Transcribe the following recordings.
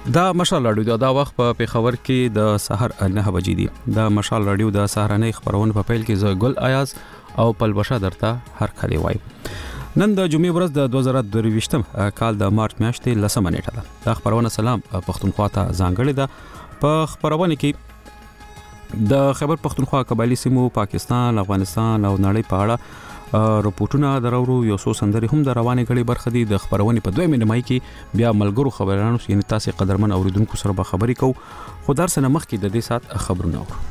دا مشال رادیو دا وخت په پیښور کې د سحر 9 بجې دي. دا مشال رادیو د سهارنۍ خبرونه په پیل کې ز ګل آیاز او پلبشه درته هر کله وای. نن د جمعې ورځ د 2023م کال د مارچ میاشتې 10 نیټه ده. دا خبرونه سلام پښتونخوا ته ځانګړې ده. په خبرونه کې د خیبر پښتونخوا قبایلی سیمو پاکستان، افغانستان او نړۍ په اړه رپورټونه درورو یو څو سندري هم د روانې غړي برخه دي. د خبرونه په 2 نیمه کې بیا ملګرو خبرانو یعنی تاسو قدرمن اوریدونکو سره به خبرې کوو. خو در سره مخ کې د دې سات خبرونه اورو.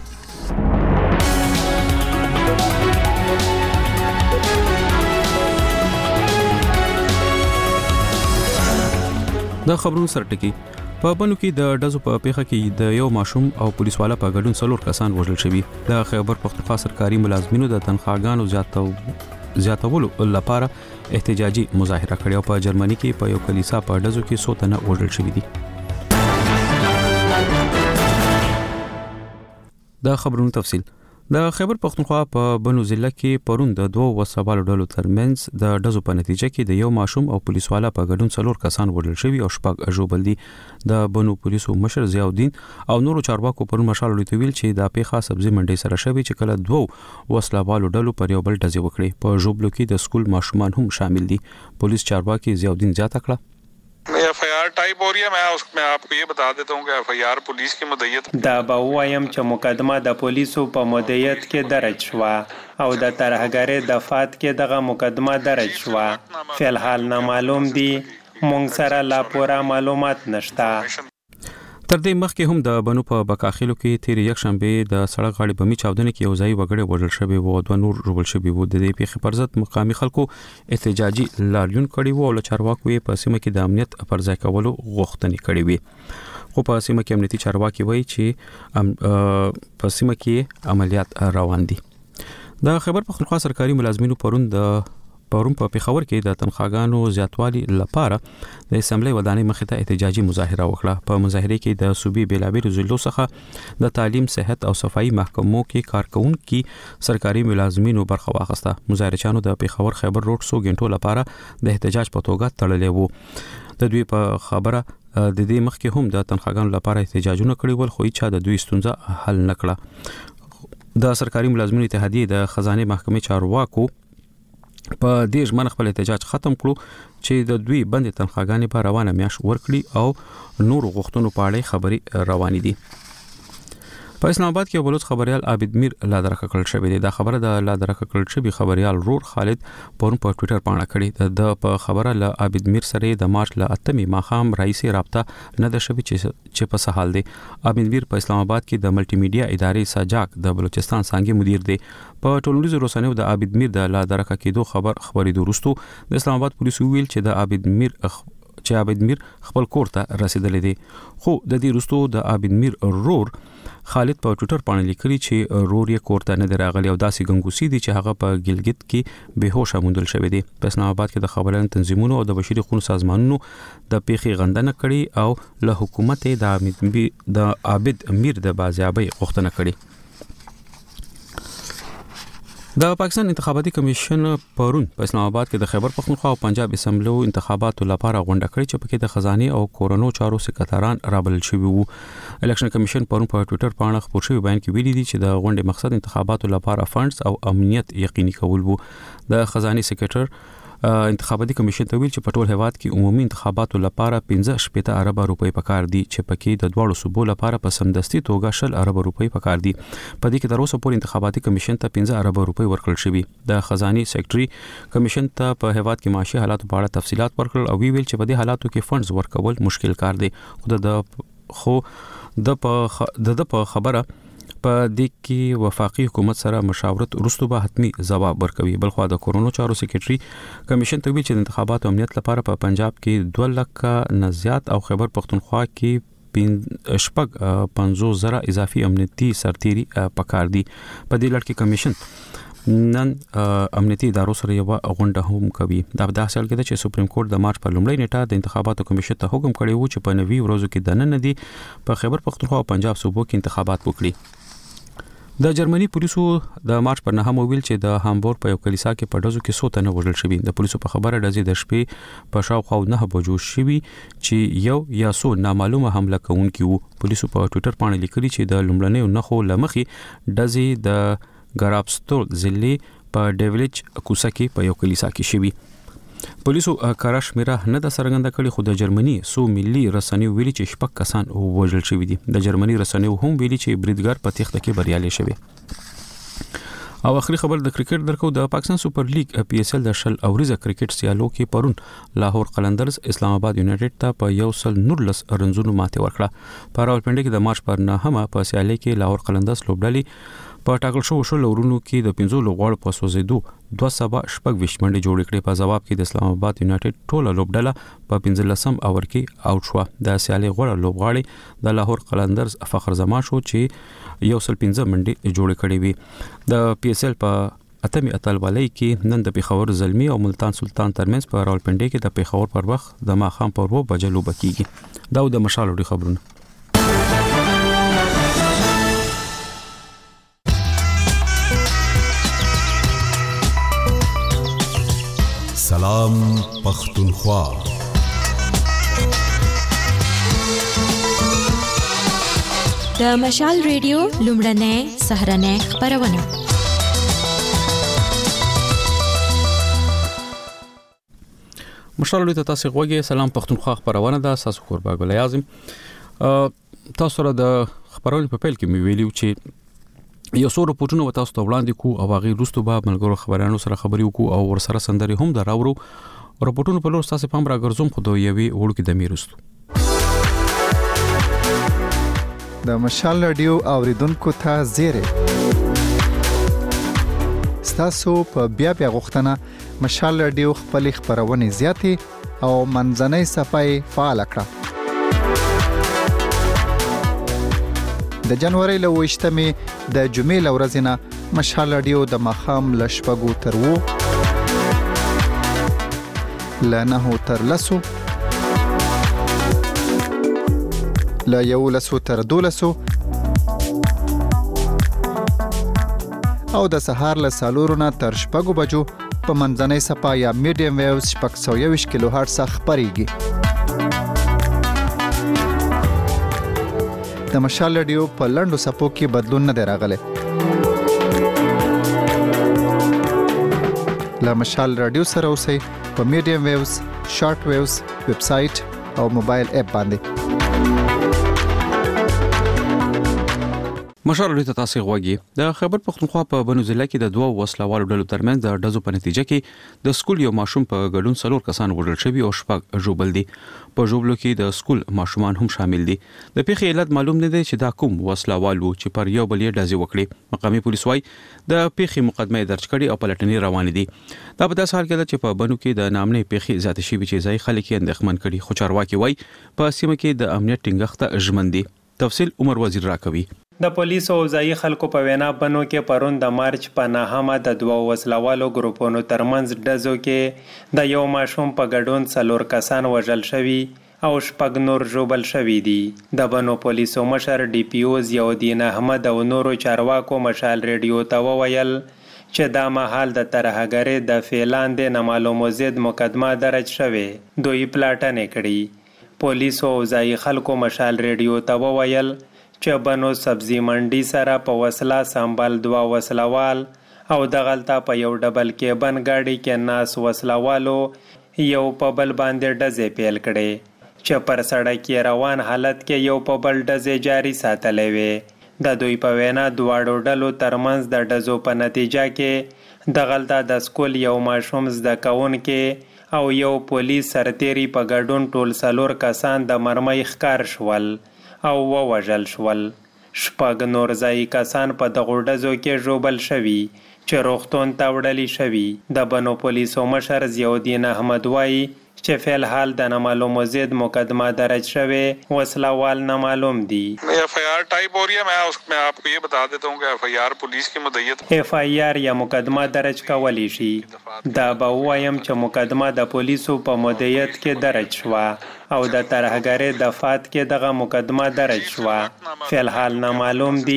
د خبرونو سره ټکی په بنو کې د ډزو په پیښه کې د یو ماشوم او پولیسوالا په ګډون 4 کسان وژل شوي. د خیبر پښتونخوا سرکاري ملازمینو د تنخواګانو زیاتولو لپاره احتجاجي مظاهره کړې او په جرمني کې په یو کلیسا په ډزو کې 100 تنه وژل شوي دي. د خبرونو تفصیل د خیبر پښتونخوا په بنو ضلع کې پرون د 2 وسوالو ډلو ترمنځ د ډزو په نتیجه کې د یو ماشوم او پولیسوالا په ګډون 4 کسان وژل شوي او شپږ ژوبل دي. د بنو پولیسو مشر ضیاء الدین او نورو چارواکو پرون مشال ویل چې د پیښه سبزی منډي سره شوی چې کله 2 وسلوالو ډلو پر یو بل ډزې وکړي. په ژوبلو کې د سکول ماشومان هم شامل دي. پولیس چارواکي ضیاء الدین زیاته کړه FIR type हो रही है. मैं आपको ये बता देता हूँ कि FIR पुलिस की मदयत دا به وایم چې مقدمه د پولیسو په مدیریت کې درج شوه او د ترهګرۍ دفعات کې دغه مقدمه درج شوه. فلحال نامعلوم دي، مونږ سره لا پوره معلومات نشته. تر دې مخکې هم د بنو په بکاخیلو کې تیر یک شنبه د سړک غاړې بمی چاودنه کې یو ځای وګړي وژل شوی وو او 2 نور ژوبل شوی وو. د دې پیښې پر ضد مقامي خلکو احتجاجي لاریون کړی وو او له چارواکو یې په سیمه کې د امنیت پر ځای کولو غوښتنې کړې وي. خو په سیمه کې امنیتي چارواکي وایي چې په سیمه کې عملیات روان دي. د خیبر پښتونخوا سرکاري ملازمینو پرون په پیښور کې د تنخواګانو زیاتوالي لپاره د اسمبلی ودانۍ مخې ته احتجاجي مظاهره وکړه. په مظاهره کې د صوبې بیلابیل ضلعو څخه د تعلیم، صحت او صفائی محکمو کې کارکونکو سرکاري ملازمینو برخه واخیسته. مظاهرچیانو د پیښور خیبر روډ 100 غنټو لپاره د احتجاج په توګه تړلې وو. د دوی په خبره د دې مخکې هم د تنخواګانو لپاره احتجاجونه کړي ول خو هیڅ د دوی ستونزه حل نکړه. د سرکاري ملازمینو اتحادیه د خزانه محکمې چارواکو په دې ژمنه خپل احتجاج ختم کړو چې د دوی بند تنخواګانې په روانه میاشت ورکړي او نور غوښتنو په اړه خبري روانې دي. په اسلام آباد کې بلوچ خبريال عابد میر لا درکه کړل شوی دی. دا خبره د لا درکه کړل شوی خبريال رور خالد پرون په ټوئیټر باندې کړی. د په خبره له عابد میر سره د مارچ ل 8 ماخام رئیسي رابطه نه د شوی چې په سحال دی. عابد میر په اسلام آباد کې د ملټي میډیا ادارې ساجاک د بلوچستان څنګه مدیر دی. په ټولنیزو رسنیو د عابد میر د لا درکه کېدو خبرې دوروستو د اسلام آباد پولیسو ویل چې د عابد میر خپل کور ته رسیدلې دي. خو د دې وروسته د عابد میر رور خالد په ټوئیټر باندې لیکلي چې رور یې کور ته نه راغلی او داسې ګنګوسي دي چې هغه په ګلګت کې بهوشه موندل شوی دی. په اسلام آباد کې د خبريالانو تنظیمونو او د بشري حقوقو سازمانونو د پیښې غندنه کړې او له حکومت د عابد میر د بازیابۍ غوښتنه کړې. د پاکستان انتخاباتي کمیشن پرون په اسلام آباد کې د خیبر پښتونخوا او پنجاب اسمبلی انتخاباتو لپاره غونډه کړې چې پکې د خزانه او کورونو چارو سکرټران رابلل شوی وو. الیکشن کمیشن پرون په ټوئیټر باندې خبر شوی بیان کې ویلي دي چې د غونډې مقصد انتخاباتو لپاره فندز او امنیت یقیني کول وو. د خزانه سکرټر انتخاباتي کمیشن ته ویل چې په ټول هیواد کې عمومي انتخاباتو لپاره 15 ارب روپۍ پکار دي چې پکې د دواړو صوبو لپاره په سمدستي توګه 10 ارب روپۍ پکار دي. په دې کې تر اوسه پورې انتخاباتي کمیشن ته 15 ارب روپۍ ورکړل شوی. د خزاني سیکریټري کمیشن ته په هیواد کې معاشي حالات په اړه تفصيلات ورکړل او ویل چې په دې حالاتو کې فندز ورکول مشکل کار دی. د په خبره په دې کې وفاقي حکومت سره مشاورت وروسته به حتمی ځواب ورکوي. بلخو د کورونو چارو سیکریټري کمیشن ته ویل چې د انتخاباتو امنیت لپاره په پنجاب کې 2 لک نه زیات او خیبر پښتونخوا کې 50,000 اضافي امنیتي سرتيري پکار دي. په دې لړ کې کمیشن نن امنیتي ادارو سره یو غونډه هم کوي. دا د حاصل کېده چې سپریم کورټ د مارچ په لومړۍ نیټه د انتخاباتو کمیشن ته حکم کړی و چې په 90 ورځو کې د نن دی په خیبر پښتونخوا او پنجاب صوبو کې انتخابات وکړي. د جرمني پولیسو د مارچ پر 9 ویل چې د هامبورګ په یو کلیسا کې په ډزو کې 100 تنه وژل شوي. د پولیسو په خبره ډزې د شپې په شاوخوا 9 بجو شوي چې یو یا څو نامعلومه حمله کوونکي وو. پولیسو په ټوئیټر باندې لیکلي چې د لومړنیو نښو لمخې ډزې د ګرابستور ضلع په ډیویلچ کوڅه کې په یو کلیسا کې شوي. پولیسو کارا شمیره نه د سرګند کړي خو د جرمني سو ملي رسنیو ویلي چې شپږ کسان وژل شوي دي. د جرمني رسنیو هم ویلي چې بریدګر په تخته کې بریالي شوی. او اخري خبر د کرکټ درکو. د پاکستان سپر لیګ پی اس ال د شل اوریزه کرکټ سیالو کې پرون لاهور قلندرز اسلام آباد یونایټډ ته په 119 رنزونو ماته ورکړه. په راولپنډي کې د مارچ پر 9 په سیالي کې لاهور قلندرز لوبډالي په ټاکل شو لورونو کې د 15 لوغړ په سوزیدو 2.26 منډې جوړ کړې. په جواب کې د اسلام آباد یونایټډ ټوله لوبډاله په 15 اور کې اوټ شو. د سیالي غوړه لوبغاړي د لاهور قلندرز فخر زمان شو چې 115 منډې جوړ کړې وي. د پی اس ال په اتمی اتلوالۍ کې نن د پیښور زلمی او ملتان سلطان ترمنځ په راولپنډي کې د پیښور پر وخت د ماخام پر 2 بجې لوب کیږي. دا د مشالوډي خبرونه. سلام پختونخوا. د مشال ریډیو لومړنۍ سهرنۍ خبرونه. مشال ته تاسو غوږی سلام پختونخوا خبرونه ده. تاسو قربا ګل اعظم. تاسو را د خبرونې په پیل کې مې ویلو چې یو څو رپورټونه و تاسو ته وړاندې کو او هغه وروسته به ملګرو خبرانو سره خبرې وکړو او ورسره سندري هم دراوړو. رپورټونو په لور تاسو پام راګرځوم خو دوی یوي وړو کې د میرستو د مشال رادیو اوریدونکو ته زیره تاسو په بیا غوښتنه مشال رادیو خپل خبرونه زیاتې او منځنۍ صفای فعال کړه. د جنوري له 28مې د جمعې لورځنه مشال رادیو د مخام لشپګو تر وو لنه تر لسو لا یو لسو تر دولسو او د سهار له سالورونه تر شپږو بجو په منځنۍ صفا یا میډیم ویوز 620 کیلو هرتز خبريږي. د مشال رادیو په لندو سپو کې بدلون نه راغلی. لا مشال رادیو سره اوسئ په میډیم ویوز، شارټ ویوز، ویب سټ او موبایل اپ باندې. مشال ته تاسو غوږی. د خبر پختونخوا په بنو ضلع کې د دوه وسلوالو ډلو ترمنځ د ډزو په نتیجه کې د سکول یو ماشوم په ګډون 4 کسان وژل شوي او شپږ ژوبل دي. په ژوبلو کې د سکول ماشومان هم شامل دي. د پیښې علت معلوم نه دی چې دا کوم وسلوال وو چې پر یو بل یې ډزې وکړي. مقامي پولیس وايي د پیښې مقدمه درج کړي او پلټنې روان دي. دا په داسې حال کې چې په بنو کې د نامنې پیښې زیات شوي چې ځای خلک یې اندېښمن کړي. خو چارواکي وايي په سیمه کې د امنیت ټینګښت ژمن دي. تفصیل عمر وزیر راکوي. د پولیسو او ځایي خلکو په وینا بنو کې پرون د مارچ په 9 د دوه وسلوالو ګروپونو ترمنځ ډزو کې د یو ماشوم په ګډون 4 کسان وژل شوي او شپږ نور ژوبل شوي دي. د بنو پولیسو مشر ډي پی او ضیاءالدین احمد او نورو چارواکو مشال ریډیو ته وویل چې دا مهال د ترهګرۍ د فعلاندې نامعلومو ضد مقدمه درج شوې. دوی پلاټنې کړي. پولیسو او ځایي خلکو مشال ریډیو ته وویل چې بنو سبزی منډي سره په وسله سنبال دوه وسلوال او دغلطه په یو ډبل کې بن گاډي کې ناس وسلوالو یو په بل باندې ډزې پیل کړي چې پر سړک روان حالت کې یو په بل ډزې جاری ساتلې وي. د دوی په وینا دواړو ډلو ترمنځ د ډزو په نتیجه کې دغلطه د سکول یو ماشوم زده کوونکی او یو پولیس سرتیری په ګډون ټول 4 کسان د مرمۍ ښکار شول او ووژل شول. شپږ نور ځایي کسان په دغو ډزو کې ژوبل شوي چې روغتون ته وړلي شوي. د بنو پولیسو مشر ضیاءالدین احمد وایي چې فی الحال د نامعلومو ضد مقدمه درج شوی وسلوال نامعلوم دي. FIR टाइप हो रही है. मैं आपको ये बता देता हूँ कि FIR पुलिस की मुद्दत FIR या مقدمه درج کولی شي. دا به وایم چې مقدمه د پولیسو په مدیریت کې درج شوه او د ترهګرۍ دفعات کې دغه مقدمه درج شوه. فی الحال نامعلوم دي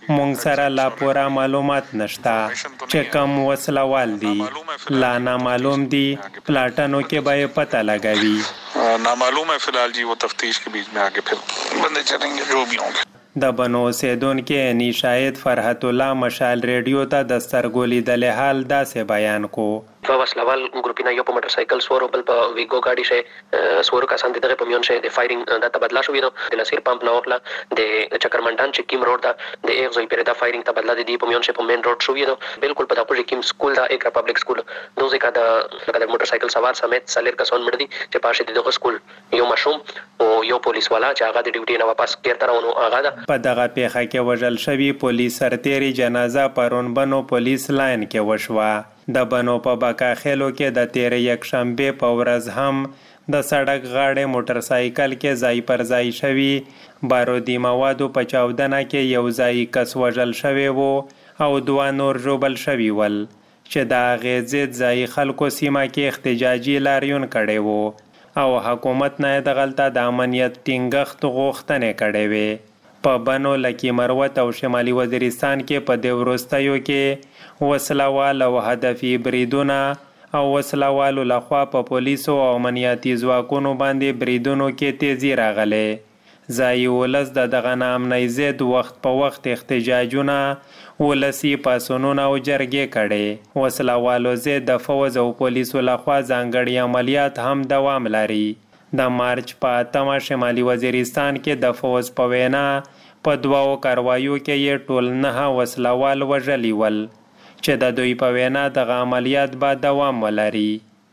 مونږ سره لا پوره معلومات نشته چې کم وسلوال دي، لا نامعلوم دي، پلاټنو کې به پته لګوي. نامعلوم ہے فی الحال جی، وہ تفتیش کے بیچ میں آگے پھر بندے چلیں گے جو بھی ہوں گے. د بنو اوسیدونکو نی شاهد فرحت الله مشال ریډیو ته د سترګو لیدلې حال داسې بیان کو. وسلوال ګروپینا یو په موټر سایکل سوارو بل په ویګو گاډي شه سوارو کسان دغه په میون شه د فایرینګ د تبادله شوې ده د لسیر پمپ نه وخلا د چکرمنټان چې کیم روډ دا د ایک زوی پیره د فایرینګ تبادله دي په میون شه په مین روډ شوې ده بالکل په دغه کیم سکول دا ایک پبلک سکول دوزه کا د موټر سایکل سوار سمیت سلیر کسان مړ دي چې پاشه دغه سکول یو مشوم او یو پولیس والا چې هغه د ډیوټي نه واپس کېرته راونو هغه ده. په دغه پیښه کې وژل شوی پولیس سرتیری جنازه پرون بنو پولیس لاین کې وشوه. د بنو په بکاخیلو کې د 13 یکشنبه په ورځ هم د سړک غاړې موټر سایکل کې ځای پر ځای شوی بارودي موادو په چاودنه کې یو ځای کس وژل شوی وو او 2 نور ژوبل شوي ول چې د هغې ضد ځایي خلکو سیمه کې احتجاجي لاریون کړی وو او حکومت نه دغلته د امنیت ټینګښت غوښتنې کړې وې. په بنو لکی مروت او شمالي وزیرستان کې په دې وروستیو کې وسلوال او هدفي بریدونه او وسلوالو لخوا په پولیسو او امنیتي ځواکونو باندې بریدونو کې تیزی راغلی. ځایي ولس د دغه ناامنۍ ضد وخت په وخت احتجاجونه ولسي پاڅونونه او جرګې کړي. وسلوالو ضد د فوز او پولیسو لخوا ځانګړي عملیات هم دوام لري. د مارچ په 8 شمالي وزیرستان کې د فوز په وینا په 2 کاروایو کې یې ټول 9 وسلوال وژلي ول چې د دوی په وینا دغه عملیات به دوام ولري.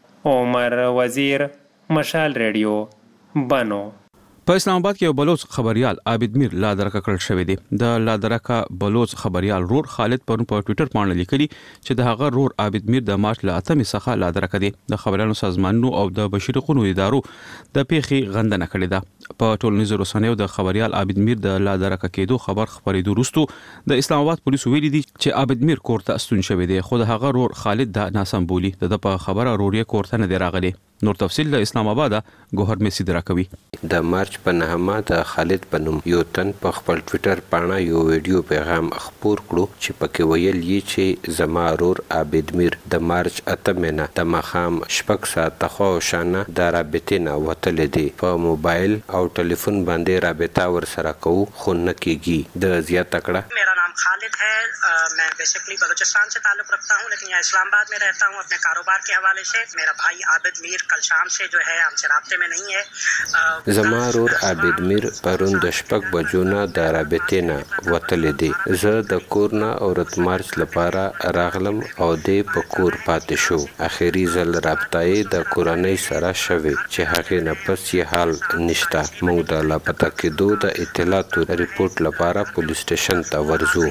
عمر وزیر، مشال ریډیو، بنو. په اسلام آباد کې یو بلوچ خبريال عابد میر لا درکه کړل شوی دی. د لا درکه بلوچ خبريال رور خالد پرون په ټوئیټر باندې لیکلي چې د هغه رور عابد میر د مارچ له 8 څخه لا درکه دی. د خبريالو سازمانونو او د بشریقونو ادارو د پیښې غندنه کړې ده. په ټولنیزو رسنیو د خبريال عابد میر د لا درکه کېدو خبر خبرېدو وروسته د اسلام آباد پولیسو ویلي دي چې عابد میر کور ته ستون شوی دی، خو د هغه رور خالد د ناسم بولی د په خبره روري کور ته نه دی راغلی. نور تفصیل د اسلام آباد ګوهر میسی دراکوي. د مارچ په 9 د خالد بنوم یو تن په خپل ټوئیټر باندې یو ویډیو پیغام خپور کړو چې پکې ویل یې چې زما رور عابد میر د مارچ 8 مینه د مخام شپږ ساعته خو شانه د رابطې نه وتل دي. په موبایل او ټلیفون باندې رابطه ور سره کوو خو نه کیږي. د زیاته کړه मेरा नाम खालिद है, मैं बेसिकली बलूचिस्तान से ताल्लुक़ रखता हूँ लेकिन यहाँ इस्लामाबाद में रहता हूँ अपने कारोबार के हवाले से. मेरा भाई आबिद मीर कल शाम से जो है हमसे राब्ते में नहीं है. زما رور عابد میر پرون د 6 بجو نه د رابطې نه وتل دي. زه د کور نه اورت مارچ لپاره راغلم او د پکور پاتې شو. اخیری ځل رابطه د کورنۍ سره شوه چې هغه نه پس یې حال نشته. موږ د لاپته کېدو د اطلاعاتو ریپورت لپاره پولیس स्टेशन ته ورزو.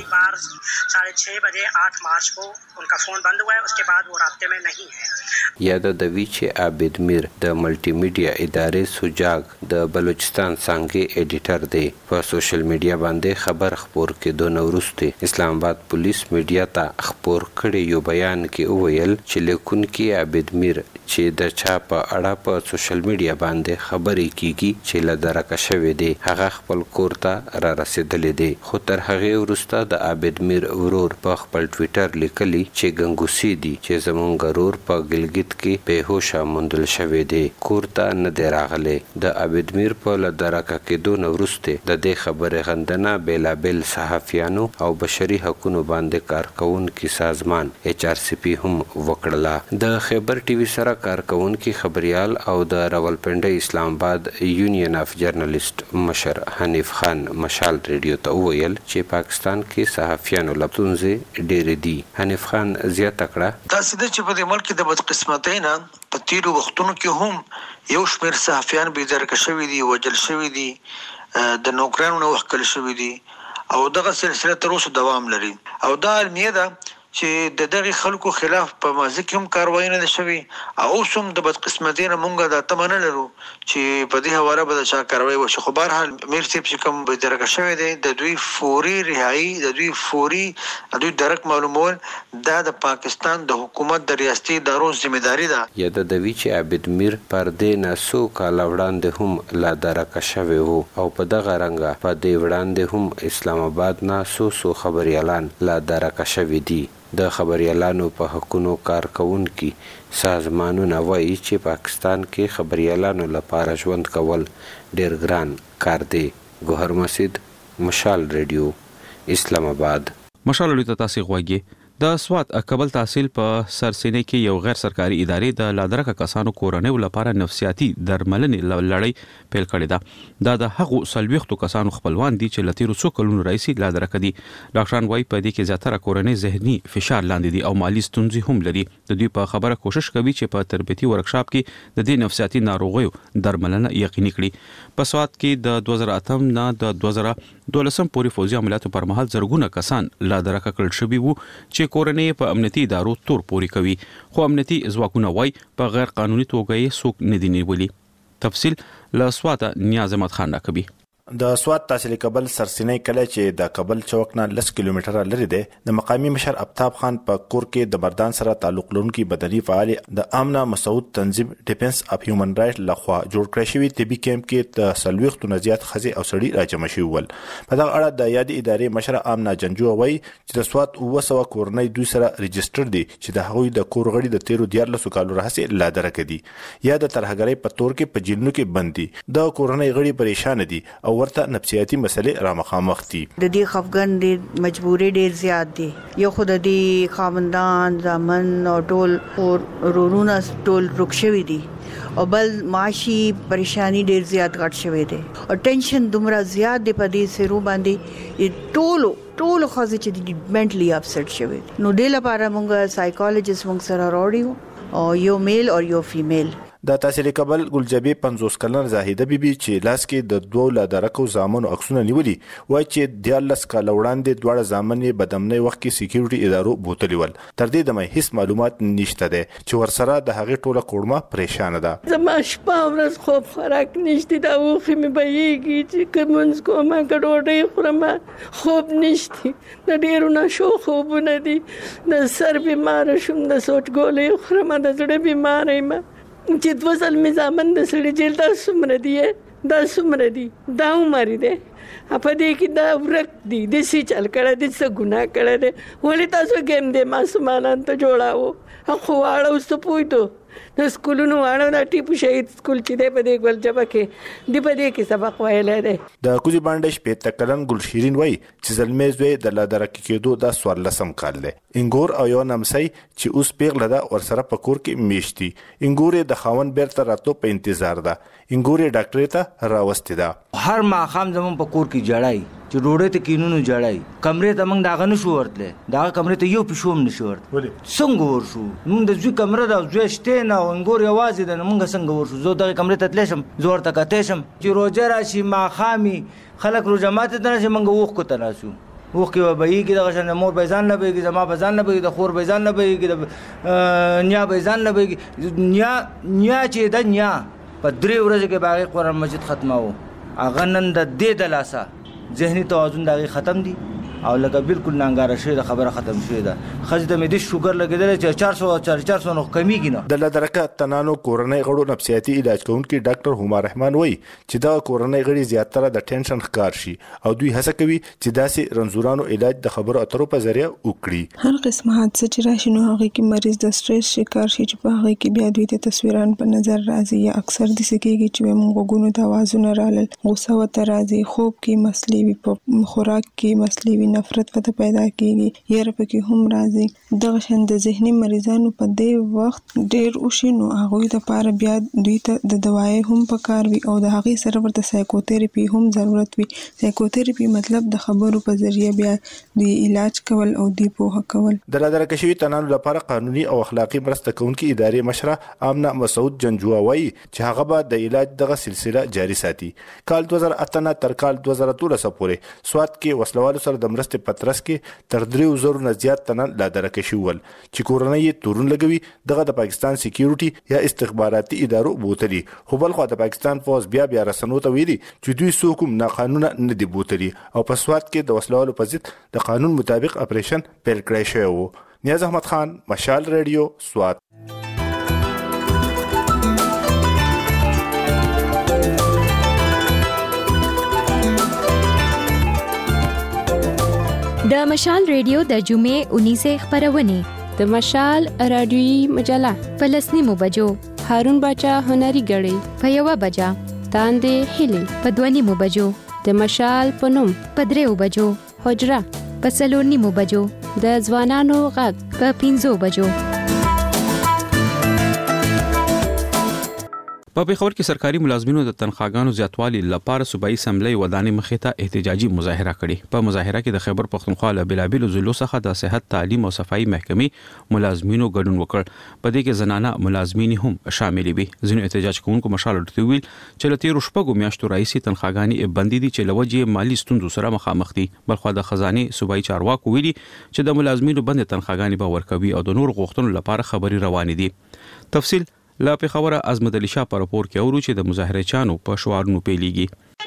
6:30 बजे 8 मार्च को उनका फोन बंद हुआ है, उसके बाद वो राब्ते में नहीं है. یاد د ویچ عابد میر د ملټي میډیا ادارې سوجاګ د بلوچستان څنګه ایډیټر دی. په سوشل میډیا باندې خبر خبر کې د نورسته اسلام آباد پولیس میډیا ته خبر کړي یو بیان کې ویل چې لیکون کې عابد میر چې د چا په اړه په سوشل میډیا باندې خبرې کیږي چې لدرکه شوی دی هغه خپل کور ته را رسیدلی دی. خو تر هغه وروسته د عابد میر ورور په خپل ټوئیټر لیکلی چې ګنګوسی دی چې زمونږ ورور په ګلګت کې بهوشه موندل شوی دی، کور ته نه دی راغلی. د عابد میر په لدرکه کېدو نه وروسته د دې خبرې غندنه بیلابیل صحافیانو او بشري حقوقو باندې کارکونکي سازمان HRCP هم وکړله. د خیبر ټي وي سره کارکونکي خبريال او د راولپنډي اسلام آباد یونین اف جرنالست مشر حنیف خان مشال ریډیو ته ویل چې پاکستان کې صحافیانو لپتونځي ډېر دي. حنیف خان زیاته کړه دا سده چې په دې ملک د بدقسمتۍ نه په تیرو وختونو کې هم یو شمېر صحافیان بېدرکه شوي دي، وژل شوي دي، د نوکرانو نه وښکل شوي دي او دغه سلسله تر اوسه دوام لري. او دا علمیه ده چې د دغه خلکو خلاف په مازه کې هم کاروایی نه شوي او اوسم د بدقسمتۍ نه مونږه د تمنه لرو چې په دې حواله به چا کاروایی وشي. خو بهر حال میر صاحب چې کوم به درک شوی دی د دوی فوري رهایی د دوی درک معلومول دا د پاکستان د حکومت د ریاستي ادارو ذمہداري ده. یادوي چې عابد میر پر دې نه څو کاله وړاندې هم لا درک شوی وو او په دغه رنګه په دې وړاندې هم اسلام آباد نه څو خبريالان لا درک شوی دي. د خبريالانو په حقونو کارکونکي سازمانونه وایي چې پاکستان کې خبريالانو لپاره ژوند کول ډېر ګران کار دی. ګوهر مسجد، مشال ریډیو، اسلام آباد. مشال ریډیو ته تاسو غواړئ د سوات کابل تحصیل په سرسینې کې یو غیر سرکاري ادارې د لادرکه کسانو کورنۍ لپاره نفسیاتي درملنې لړۍ پیل کړې ده. دا د هغو سلويختو کسانو خپلوان دي چې لتیرو څو کلونو راځي لادرکه دي. ډاکټران وايي په دې کې زیاتره کورنۍ ذهني فشار لاندې دي او مالی ستونزې هم لري. د دوی په خبره کوشش کوي چې په تربیتي ورکشاپ کې د دې نفسیاتي ناروغیو درملنه یقیني کړي. په سوات کې د 2008 نه د 2012 پورې فوزي عملیاتو پر مهال زرګونه کسان لادرکه کړل شوي وو چې کورنۍ په امنیتي ادارو تور پوري کوي، خو امنیتي ځواکونه وایي په غیر قانوني توګه یې څوک نه دي نیولي. تفصیل له سواته نیاز احمد خان راکوي. د سوات تحصیل کابل سرسینې کله چې د کابل چوک نه 10 کیلومتره لري دی، د مقامی مشر ابتاب خان په کور کې د مردان سره تعلق لرونکي بدني فعال د امنا مسعود تنظیم ډیفنس اف هیومن رائټ لخوا جوړ کړی شوی طبي کیمپ کې د سلويختو نزيات خزي او سړي راجمع شوی ول. په دغه اړه د یادې ادارې مشر امنا جنجو وایي چې د سوات 200 کورنۍ دوی سره ريجستر دي چې د هغوی د کور غړي د 13 کالو راهسي لادرکه دي یا د ترهګرۍ په تور کې په جیلونو کې بند دي. د کورنۍ غړي پریشان دي او ورته نفسیاتي مسلې را مخامخ دي. د دې خفګان د مجبوري ډیر زیات دي. یو خود د خاوندان زامن او ټول ورونو ټول رکشوي دي او بل معاشي پریشانی ډیر زیات غټ شوی دی او ټینشن دومره زیات دی په دې سرو باندې ټول خاصه چې دی منټلی اپسټ شوی. نو د لپاره موږ سایکولوژیست موږ سره راوړیو او یو میل او یو فیمیل. د تحصیل کابل ګلجبی 50 کلن زاهده بیبي چې لاس کې د دوه لادرکو زامنو عکسونه نیولي وای چې 14 کال وړاندې دوه زامنې بدمنۍ وخت کې سکیورټي ادارو بوتلی ول. تر دې دمه هیڅ معلومات نشته ده چې ورسره د هغې ټوله کورمه پریشان ده. زما شپه ورځ خوب خوراک نشته دا اوخه مې بهيږي چې کومز کومه کډوډۍ خورم خوب نشته د ډیرو نشو خوبونه دي د سر بیمار شوم د سوچ ګولې خورم د زړه بیمار یم چې د وصل مزامن د سړي جیل دا سمره دی دا عمر دی په دې کې دا ورک دی د سې چل کړه د څه ګناه کړه دی ولې تاسو ګم دې ماسومان ته جوړاو خو واړه اوس ته پوهیدو د سکولونو واړه د ټیپو شهید سکول چې دی په دې ګلجبه کې دی په دې کې سبق ویلی دی. د کوزي باندې 15 کلن ګلشیرین وای چې زلمې زوی د لادرکه کېدو د 14 کال دی. انګور او یو نمسي چې اوس پیغله ده ورسره په کور کې میشتي. انګور د خاون بیرته راتو په انتظار ده. انګور ډاکټر ته راوستي ده. هر ماخام زمون په کور کې جړای چې ډوډۍ ته کینونو جړای کمرې ته موږ داغه نشو ورتله دا کمرې ته یو پښوم نشو ورت څنګه ورشو موږ د ځو کمره دا زوی شته نه انګور یوازې د موږ څنګه ورشو زه د کمرې ته تلشم زور ته کاتېشم چې روزه راشي ماخامي خلک روزه ماته ته چې موږ وښ کو تناسو وښ کې وبېږي د غشن مور بیزان نه بېږي زما بیزان نه بېږي د خور بیزان نه بېږي د نیا بیزان نه بېږي نیا چې د نیا په 3 ورځې کې باغی قرآن مجید ختماو اغه نن د دې د لاسه ذهني توازن دغه ختم دي او لکه بالکل نانګاره شوی د خبره ختم شوی ده. خځه د مې د شوګر لګیدل چې 400 نو کمیږي نه. د لادرکه تنانو کورنۍ غړو نفسیاتي علاج کوونکي ډاکټر همار رحمان وایي چې دا کورنۍ غړي زیاتره د ټینشن ښکار شي او دوی هڅه کوي چې داسې رنځورانو علاج د خبرو اترو په ذریعہ وکړي. هر قسم حادثه چې راشي نو هغه کې مریض د سټریس شکار شي چې په هغه کې بیا دوی ته تصویران په نظر راځي یا اکثر د سکیږي چې موږ غوګونو د आवाजونه رالل غوسه وته راځي خوب کې مسلې وي په خوراک کې مسلې وي نفرت وته پیدا کیږي یره پکې هم راځي. دغه شان د ذهني مریضانو په دې وخت ډیر وشي نو هغه د لپاره بیا دوی ته د دوايي هم پکار وي او د هغه سره ورته سایکوتراپي هم ضرورت وي. سایکوتراپي مطلب د خبرو په ذریعہ بیا د علاج کول او د پوهه کول. د لادرکه شوی تنانو لپاره قانوني او اخلاقی مرسته کوونکي ادارې مشره آمنه مسعود جنجو وایي چې هغه به د علاج دغه سلسله جاری ساتي. کال 2008 تر کال 2013 پورې سوات کې وسلوالو سره د مرستې پترس کې تر 3000 نه زیات تنه لا درکشي ول چې کورنۍ تورون لګوي دغه د پاکستان سکیورټي یا استخباراتي ادارو بوتلي خو بل خو د پاکستان فوج بیا رسنو ته ویلي چې دوی څوک هم ناقانونه نه دي بوتلي او په سوات کې د وسلوالو په ضد د قانون مطابق اپریشن پیل کړی شوی و. نیاز احمد خان، مشال ریډیو، سوات. د مشال ریډیو د جمعې 19 خبرونه د مشال رادیوي مجله په 10 بجو، هارون باچا هنري غړي په 1 بجا، تاندې هلي په 2 بجو، د مشال پنوم په 3 بجو، حجره په 4 بجو، د ځوانانو غږ په 5 بجو. په پیښور کې سرکاري ملازمینو د تنخواګانو زیاتوالي لپاره صوبایي اسمبلی ودانې مخې ته احتجاجي مظاهره کړې. په مظاهره کې د خیبر پښتونخوا له بلابلو ضلعو څخه د صحت، تعلیم او صفایي محکمې ملازمینو ګډون وکړ. په دې کې زنانه ملازمین هم شامل وي. ځینو احتجاج کوونکو مشال ورته ویل چې له تیرو شپږو میاشتو راهیسې تنخواګانې بندې دي چې له وجې مالي ستونزو سره مخامخ دي. بلخو د خزانه صوبایي چارواکو ویلي چې د ملازمینو بند تنخواګانې به ورکوي او د نور غوښتنو لپاره خبري روانې دي. تفصیل لا پیښور عظمت علي شاه پر راپور کې اورو چې د مظاهره چانو په شعارونو پیليږي.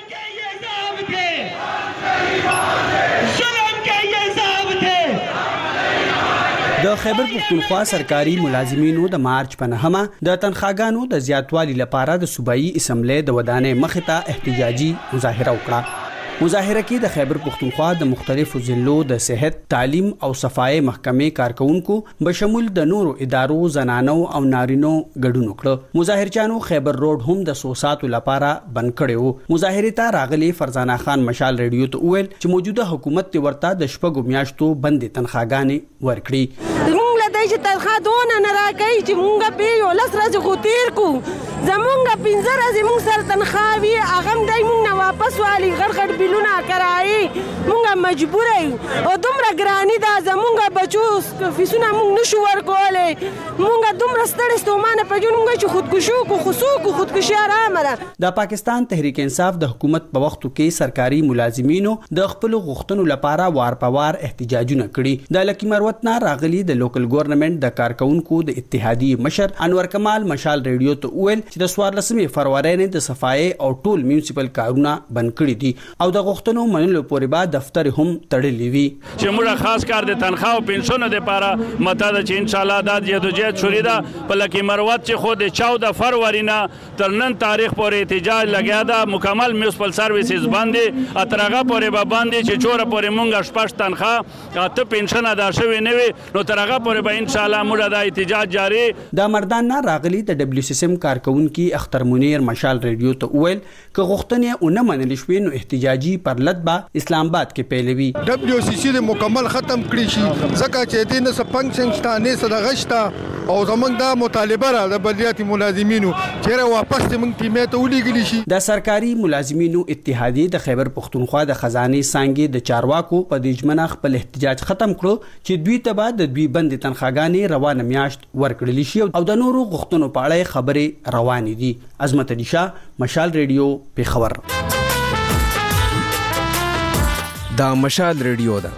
د خیبر پښتونخوا سرکاري ملازمینو د مارچ په 9 د تنخواګانو د زیاتوالي لپاره د صوبایي اسمبلی د ودانې مخې ته احتجاجي مظاهره وکړه. مظاهره کې د خیبر پښتونخوا د مختلفو ضلعو د صحت، تعلیم او صفایي محکمې کارکونکو بشمول د نورو ادارو زنانو او نارینو ګډون وکړ. مظاهرچانو خیبر روډ هم د سوساتو لپاره بند کړو. مظاهره ته راغلي فرزانه خان مشال ریډیو ته ویل چې موجوده حکومت ورته د شپږو میاشتو بندې تنخواګانې ورکړي. چې تنخوا دونه نه راکوي چې مونږ په یو لس ورځې خو تیر کو، زمونږ 15 ورځې مونږ سره تنخوا وي، هغه هم دی مونږ نه واپس والي، غړ بیلونه کرایي مونږ مجبور یو او دومره ګراني ده زمونږ بچو فیسونه مونږ نشو ورکولی، مونږ دومره ستړي ستومانه په جون مونږ چې خودکشي وکړو، خودکشي آرامه ده. د پاکستان تحریک انصاف د حکومت په وختو کې سرکاري ملازمینو د خپل غوښتنو لپاره وار په وار احتجاجونه کړي. د لکی مروت نه راغلي د لوکل ګورنمنت د کارکونکو د اتحادیې مشر انور کمال مشال ریډیو ته ویل چې د 14 فروری نه د صفایي او ټول میونسپل کارونه بند کړي دي او د غوښتنو منلو پورې بعد دفتر هم تړلې وي. چې موږ خاص کار د تنخواه او پنشن لپاره مته چې ان شاء الله د جدوجہد شوري ده په لکی مروت چې خود 14 فروری نه تر نن تاریخ پورې احتجاج لګیا ده. مکمل میونسپل سرویسز باندې اترغه پورې به باندې چې چوره پورې مونږ شپږ تنخواه ته پنشن ادا شوی نه وي نو ترغه پورې به ان شاء الله موږ د احتجاج جاری. د مردان نه راغلي د دبليو سي سم کارکونکو اختر منیر مشال ریډیو ته ویل چې غوښتنې اونې منل شوې نو احتجاجي پرلطبه اسلام آباد کې پیلوي. دبليو سي سي د مکمل ختم کړی شي ځکه چې دې نه څه فنکشن شته نه څه د غشتا او زمونږ د مطالبه را د بلدیاتي ملازمینو چیرې واپس موږ ټیمه ته ولېږلی شي. د سرکاري ملازمینو اتحادیې د خیبر پښتونخوا د خزانه سانګي د چارواکو په دجمنه خپل احتجاج ختم کړو چې دوی ته بعد د دوی بند تنخواګانې روانه میاشت ورکړل شي او د نورو غوښتنو په اړه خبرې روانې دي. عظمت علي شاه، مشال ریډیو، پیښور. دا مشال ریډیو ده.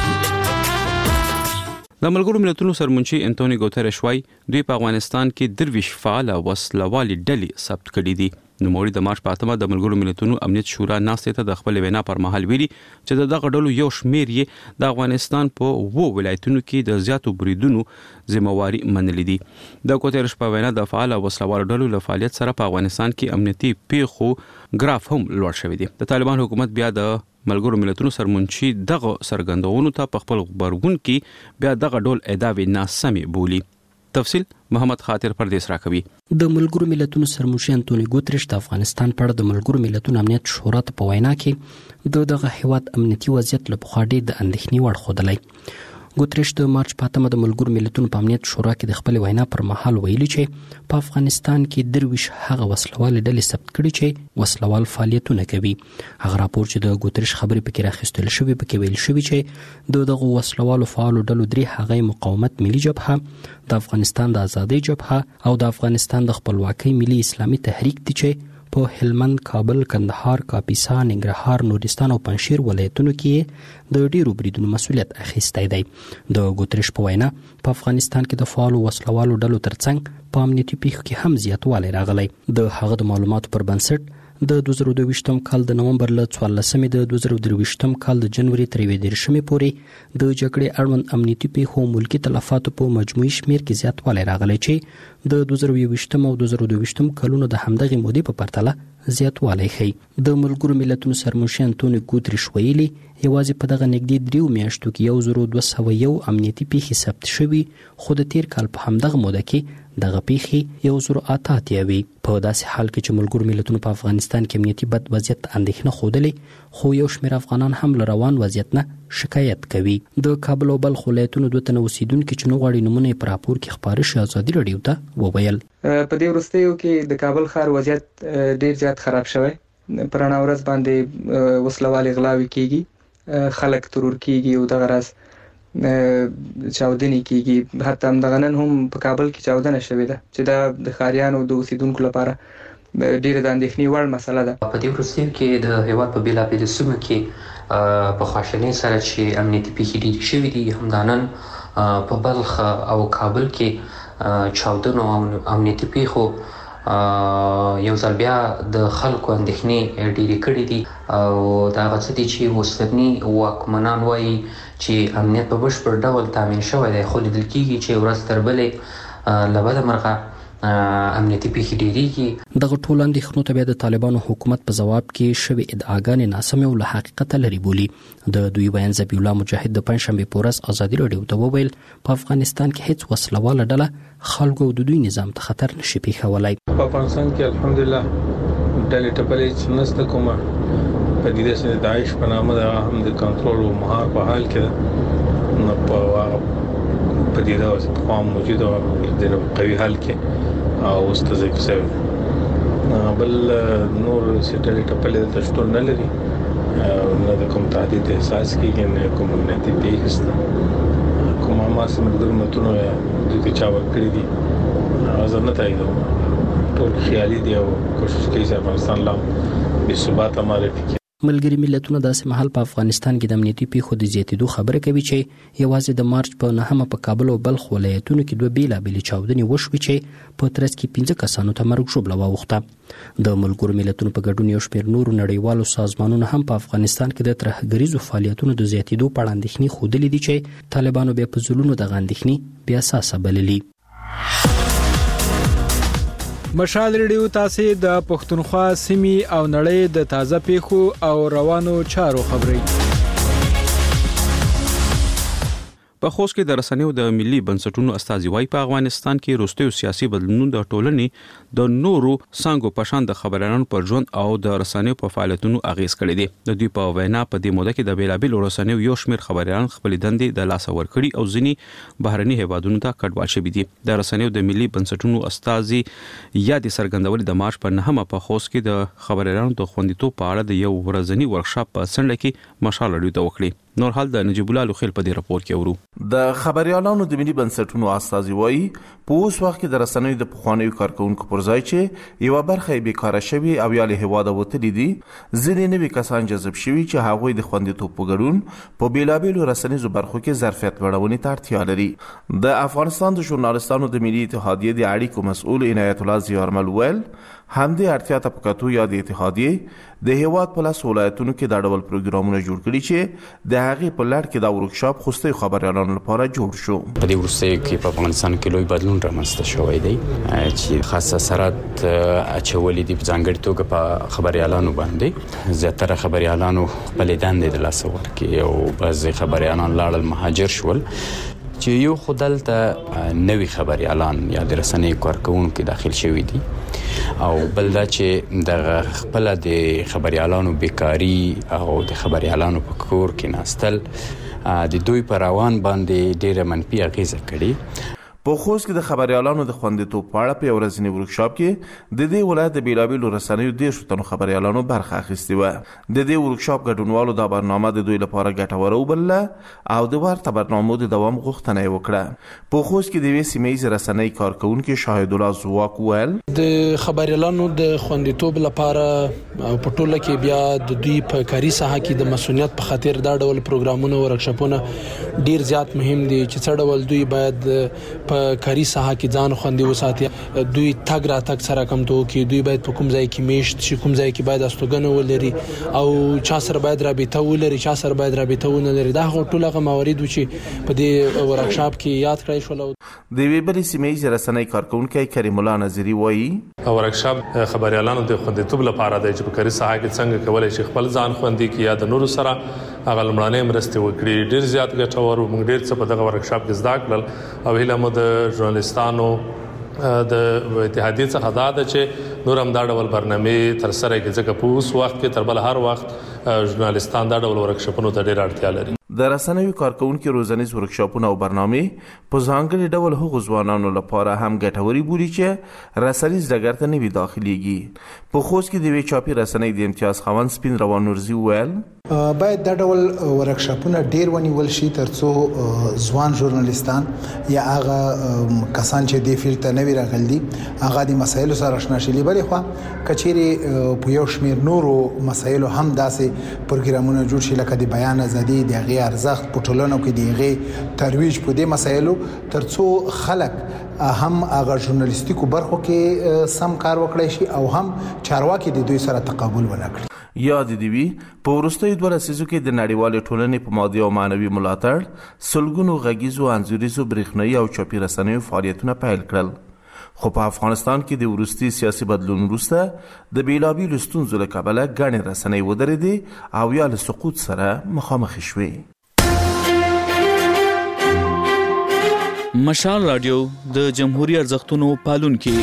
د ملګرو ملتونو سرمنشي انټونی ګوتریش وايي دوی په افغانستان کې درویش فعال وسلوالي ډلې ثبت کړي دي. نو موري د مارچ په 8 د ملګرو ملتونو امنیت شورا ناستې ته د خپل وینا پر مهال ویلي چې دغه ډلو یو شمیر یې د افغانستان په وو ولایتونو کې د زیاتو بریدونو ذمہواری منلې دي. د ګوتریش په وینا د فعال وسلوال ډلو له فعالیت سره په افغانستان کې امنیتي پیښو ګراف هم لوړ شوی دی. د طالبان حکومت بیا د ملګرو ملتونو سرمنشي دغه سرګندونو ته په خپل خبرګون کې بیا دغه ډول ادعاوې ناسمې بولی. تفصیل محمد خاطر پردیس راکوي. د ملګرو ملتونو سرمنشي انټونی ګوتریش د افغانستان پر د ملګرو ملتونو امنیت شورا ته په وینا کې دغه هیواد امنیتي وضعیت له بخوا ډېر د اندېښنې وړ ښودلی. ګوتریش د مارچ په 8 د ملګرو ملتونو په امنیت شورا کې د خپل وینا پر مهال ویلي چې په افغانستان کې درویش هغه وسلوال ډلې ثبت کړي چې وسلوال فعالیتونه کوي. هغه راپور چې د ګوتریش خبرې پکې راخستل شوی پکې ویل شوی چې دغه وسلوالو فعالو ډلو درې هغه مقاومت ملي جبهه، د افغانستان د ازادۍ جبهه او د افغانستان د خپلواکۍ ملي اسلامي تحریک دي چې په هلمند، کابل، کندهار، کاپیسا، ننګرهار، نورستان او پنجشیر ولایتونو کې د ډیرو بریدونو مسؤلیت اخیستی دی. د ګوتریش په وینا په افغانستان کې د فعالو وسلوالو ډلو ترڅنګ په امنیتي پیښو کې هم زیاتوالی راغلی. د هغه د معلوماتو پر بنسټ د 2022م کال د نومبر له 14مې د 2023م کال د جنوري تر 21مې پورې د جګړې اړوند امنیتي پیښو ملکی تلفاتو په مجموعي شمیر کې زیاتوالی راغلی چې د 2022م او 2023م کلونو د همدغې مودې په پرتله زیاتوالی ښیي. د ملګرو ملتونو سرمنشي انټونیو ګوتریش ویلي یوازې په دغه نږدې 3 میاشتو کې 1201 امنیتي پیښې ثبت شوي، خو د تیر کال په همدغه موده کې دغه پیښې 1088 په داسې حال کې چې ملګرو ملتونو په افغانستان کې امنیتي بد وضعیت اندېښنه ښودلې، خو یو شمېر افغانان هم له روان وضعیت نه شکایت کوي. د کابل او بلخ ولایتونو 2 تنه اوسیدونکي چې نه غواړي نومونه یې په راپور کې خپاره شي ازادي راډیو ته وویل په دې وروستیو کې د کابل ښار وضعیت ډیر زیات خراب شوی. په رڼا ورځ باندې وسلوالې غلاوې کیږي، خلک ترور کیږي او دغه راز چاودنې کیږي. حتی همدغه نن هم په کابل کې چاودنه شوې ده چې دا د ښاریانو د اوسیدونکو لپاره ډیره د اندېښنې وړ مسله ده. په دې وروستیو کې د هیواد په بېلابېلو سیمو کې په خواشینۍ سره چې امنیتي پیښې ډېرې شوې دي، همدا نن په بلخ او کابل کې چاودنو او امنیتي پیښو یو ځل بیا د خلکو اندېښنې ډېرې کړې دي او دا هغه څه دي چې اوسني واکمنان وایي چې امنیت په بشپړ ډول تامین شوی دی، خو لیدل کېږي چې ورځ تر بلې له بده مرغه امنیتي پیښې ډېرېږي. دغه ټول اندېښنو ته بیا د طالبانو حکومت په ځواب کې شوې ادعاګانې ناسمې او له حقیقته لرې بولي. د دوی بیان ذبیح الله مجاهد د پنجشنبې په ورځ ازادي راډیو ته وویل په افغانستان کې هیڅ وسلواله ډله خلکو او د دوی نظام ته خطر نشي پیښولی. په افغانستان کې الحمدلله ډلې ټپلې چې نسته کومه پدیده چې داعش په نامه ده هم د کنټرول او مهار په حال کې ده، نو په پدیده او قوم موجود او د قوي حال کې او استذکر شوی بل نور سټلې ټپلې د تشتول نه لري، نه د کوم تعدید احساس کېږي، نه کوم امنیتي پیښه کوم ما سمګر متونو د چا ورکړي دي زه نه تاییدوم، ټول خیالي دي او کوشش کوي چې افغانستان لا بې ثباته معرفي کړي. ملګری ملتونه داسې مهال په افغانستان کې د امنیتي پیښو د زیاتېدو خبره کوي چې یوازې د مارچ په 9مه په کابل او بلخ ولایتونو کې 2 بیلابېلې چاودنې وشوې چې په ترڅ کې 15 کسانو ته مرګ ژوبله واوښته. د ملګرو ملتونو په ګډون یو شمېر نورو نړیوالو سازمانونو هم په افغانستان کې د ترهګریزو فعالیتونو د زیاتېدو په اړه اندېښنې ښودلې دي چې طالبانو بیا په زلونو دغه اندېښنې بې اساسه بللي. مشال ریډیو تاسو د پښتونخوا سیمې او نړۍ د تازه پیښو او روانو چارو خبري. په خوست کې د رسنیو د ملي بنسټونو استازیوي په افغانستان کې وروستیو سیاسي بدلونونو د ټولنې د نورو څنګه په شان د خبرانو پر ژوند او د رسنیو په فعالیتونو اغیز کړی دی. د دوی په وینا په دې موده کې د بیلابل رسنیو یو شمېر خبريالان خپل دندې د لاس ور کړی او ځینی بهرني هیوادونو ته کډوال شوي دي. د رسنیو د ملي بنسټونو استازي یاد څرګندول د مارچ په 9مه په خوست کې د خبريالانو د خوندیتوب په اړه د یو ورځنی ورکشاپ په څنډه کې مشال لري ته وکړي. نور حال د نجیب الله لوخیل په دې راپور کې ورو. د خبريالانو د ملي بنسټونو استازي وایي په اوس وخت کې د رسنیو د پخوانیو کارکونکو پر ځای چې یو برخه بیکاره شوي او یا له هواده وتلي دي، ځینې نوي کسان جذب شوي چې هغوی د خوندیتوب په ګډون په بیلابېلو رسنیزو برخو کې ظرفیت لوړونې ته اړتیا لري. د افغانستان د ژورنالستانو د ملي اتحادیې د اړیکو مسؤل عنایت الله زیارمل ویل همدې اړتیا ته په کتو یا د اتحادیې د هیواد په لاس ولایتونو کې دا ډول پروګرامونه جوړ کړي چې د هغې په لړ کې دا ورکشاپ خوستي خبريالانو لپاره جوړ شو. په دې وروستیو کې په افغانستان کې لوی بدلون رامنځته شوی دی چې خاص اثرات اچولې دي په ځانګړي توګه په خبريالانو باندې. زیاتره خبريالانو خپل دندې د لاس ورکړي او بعضې خبريالان لاړل مهاجر شول چې یو خدلته نوي خبريالان یا د رسنۍ کارکونکو داخل شوي دي او بل دا چې د خپل د خبريالانو بیکاری او د خبريالانو په کور کې ناستل د دوی پر روان باندې ډیره منفي اغیزه کړي. په خوست کې د خبريالانو د خوندیتوب په اړه په ورځنی ورکشاپ کې د دې ولایت د بیلابیلو رسنیو 10 تنو خبريالانو برخه اخیستې و. د دې ورکشاپ ګډونوالو د برنامه د دوی لپاره ګټوره وبلله او د ورته برنامو د دوام غوښتنه وکړه. په خوست کې د سیمه رسنۍ کارکونکو شاهد الله زواک ویل د خبريالانو د خوندیتوب لپاره او په ټوله کې بیا د دوی په کاري ساحه کې د مسؤلیت په خاطر دا ډول پروګرامونه او ورکشاپونه ډیر زیات مهم دي چې څه ډول دوی باید په کاري ساحه کې ځان خوندي وساتي. دوی تګ را تګ سره کم تو کې دوی باید په کوم ځای کې میشت شي، کوم ځای کې باید استوګنه ولري او چا سره باید رابطه ولري، چا سره باید رابطه ونه لري. دا ټول هغه موارد چې په دې ورکشاپ کې یاد کړی شول. د ویبري سیمه رسنۍ کارکونکو کریم الله نظری وایي ورکشاپ خبريالانو د خوندیتوب لپاره د چې په کاري ساحه کې څنګه کولای شي خپل ځان خوندي کړي یا د نورو سره هغه لمړانې مرستې وکړي. ډیر زیات ګټور او موږ ډیر څه په دغه ورکشاپ کې زده کړل او هیله مو د ژورنالستانو د اتحادیې څخه دا ده چې نور هم دا ډول برنامه تر سره کې ځکه په اوس وخت کې تر بل هر وخت ژورنالستان دا ډول ورکشاپونو ته ډیر اړتیا لري. د رسنیو کارکونکو روزنیز ورکشاپونه او برنامه په ځانګړي ډول هغو ځوانانو لپاره هم ګټوري بولي چې رسنیز ډګر ته نوي داخليږي. په خوست کې د وی چاپی رسنۍ د امتیاز خوند سپین روان نورزي ویل باید دا ډول ورکشاپونه ډیر ونیول شي ترڅو ځوان ژورنالستان یا هغه کسان چې د فیلډ ته نوي راغلي دي هغه د مسایلو سره آشنا شي. بلې خو کچيري په یو شمیر نورو مسایلو هم داسې پروګرامونه جوړ شي لکه د بیان ازادي د غیر ارزښت په ټولنو کې دیغه ترویج په دې مسایلو ترڅو خلک هم هغه ژورنالیستیکو برخو کې سم کار وکړي شي او هم چارواکي د دوی سره تقابل ونکړي. یاد دی وی په ورستۍ دوه لسیزو کې د نړیوال ټولنې په مادي او معنوي ملاتړ سلګونو غږیزو انځوریزو برېښنايي او چاپی رسنیو فعالیتونه پیل کړل. خو په افغانستان کې د ورستي سیاسي بدلون وروسته د بیلابیلو ستونزو له کبله ګڼې رسنۍ ودرېدې او یا له سقوط سره مخامخ شوې. مشال رادیو د جمهوریت ارزښتونو پالونکي.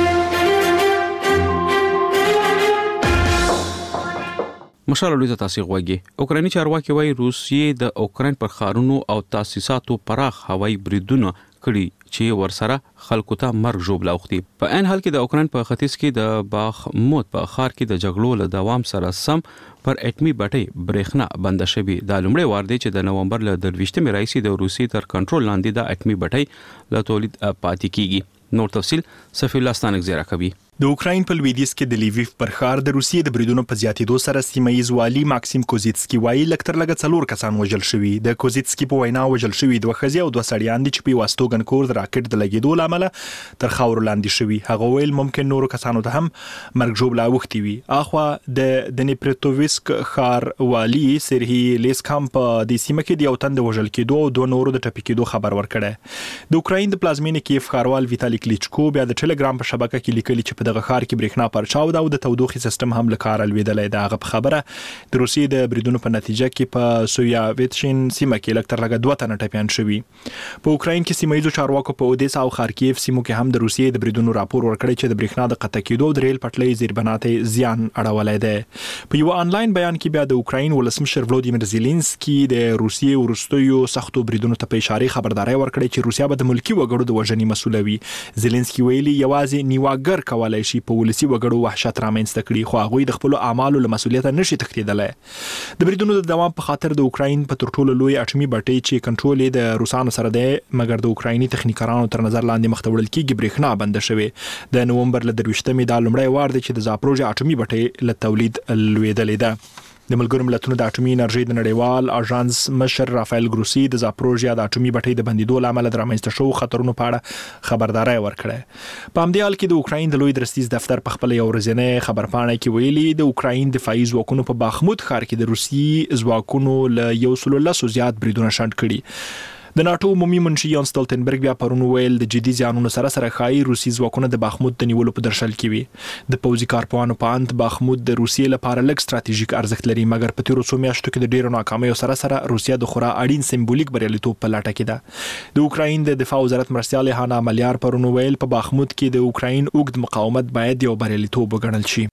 مشال رادیو ته تاسو غوږی. اوکراني چارواکي وایي روسیې د اوکران پر ښارونو او تاسیساتو پراخ هوایي بریدونه کړي چې ورسره خلکو ته مرګ ژوبله اوختي. په عین حال کې د اوکران په ختیځ کې د باخموت په ښار کې د جګړو له دوام سره سم پر اټمي بټۍ برېښنا بند شوې. د لومړی وار دی چې د نومبر له 23 راځي د روسي تر کنټرول لاندې د اټمي بټۍ له تولید پاتې کیږي. نور تفصيل صفی الله ستانک زیرا کوي. د اوکراین په لویدیځ کې د لیویف پر ښار د روسیې د بریدونو په زیاتېدو سره سیمایي والي ماکسیم کوزیتسکي وایي لکتر لګ 4 کسان وژل شوي. د کوزیتسکي په وینا وژل شوي 2 ښځې او 2 سړیان دي چې په واستوګن کور د راکټ د لګیدو لامل تر خاور لاندې شوي. هغه ویل ممکن نورو کسانو ته هم مرګ ژوبله اوختي وي. اخوا د دنیپرتوویسک ښار والي سرهی لیسکام په د سیمه کې د یو تند وژل کېدو او 2 نورو د ټپي کېدو خبر ورکړی. د اوکراین د پلازمینې کیف ښاروال ویتالي کلیچکو بیا د ټلګرام په شبکه کې لیکلي چې په دغه ښار کې برېښنا پرچاو دا او د تودوخي سیستم هم لکار الویدلې دا غو خبره د روسیې د بریدونو په نتیجه کې په سویاویتشین سیمه کې لکتر لګ 2 تنه ټپيان شوي. په اوکراین کې سیمایي چارواکو په اودیسا او خارکیف سیمو کې هم د روسیې د بریدونو راپور ورکړی چې د برېښنا د قطع کېدو د ریل پټلۍ زیربناتې زیان اړولای دی. په یو انلاین بیان کې بیا د اوکراین ولسمشر ولودیمیر زيلنسکي د روسیې ورستیو سختو بریدونو ته په اشاره خبرداري ورکړی چې روسیا به د ملکی وګړو د وژنې مسولوي. زيلنسکي ویلي یوازې نیواګر کولای شي په ولسی وګړو وحشت رامنځته کړي خو هغه د خپل اعمالو له مسولیت نشي تښتیدلای. د بریدونو د دوام په خاطر د اوکراین په تر ټولو لوی اټومي بټۍ چې کنټرول یې د روسانو سره دی مګر د اوکرایني تخنیکرانو تر نظر لاندې مختوړل کیږي برېښنا بند شوه. د نومبر له 23 د لومړی وار دی چې د زاپروژه اټومي بټۍ له تولید لویدلې ده. د ملګرو ملتونو د اټومي انرژي د نړیوال اژانس مشر رافایل ګروسی د زاپروژیا د اټومي بټۍ د بندیدو لامل د رامنځته شوو خطرونو په اړه خبرداري ورکړه. په همدې حال کې د اوکراین د لوی درستیز دفتر په خپل یو ورځنی خبرپاڼه کې ویلي د اوکراین دفاعي ځواکونو په باخموت ښار کې د روسي ځواکونو له 110 زیات بریدونه شنډ کړي. د ناتو عمومي منشي یان ستولتنبرګ بیا پرون ویل د جدي ځانونو سره خایي روسي ځواکونه د باخموت د نیولو په درشل کې وي. د پوځي کارپوهانو په اند باخموت د روسیې لپاره لږ ستراتیژیک ارزښت لري مګر په تیرو څو میاشتو کې د ډیرو ناکامیو سره روسیا د خورا اړین سمبولیک بریالیتوب په لټه کې ده. د اوکراین د دفاع وزارت مرستیال هانا ملیار پرون ویل په باخموت کې د اوکراین اوږد مقاومت باید یو بریالیتوب وګڼل شي.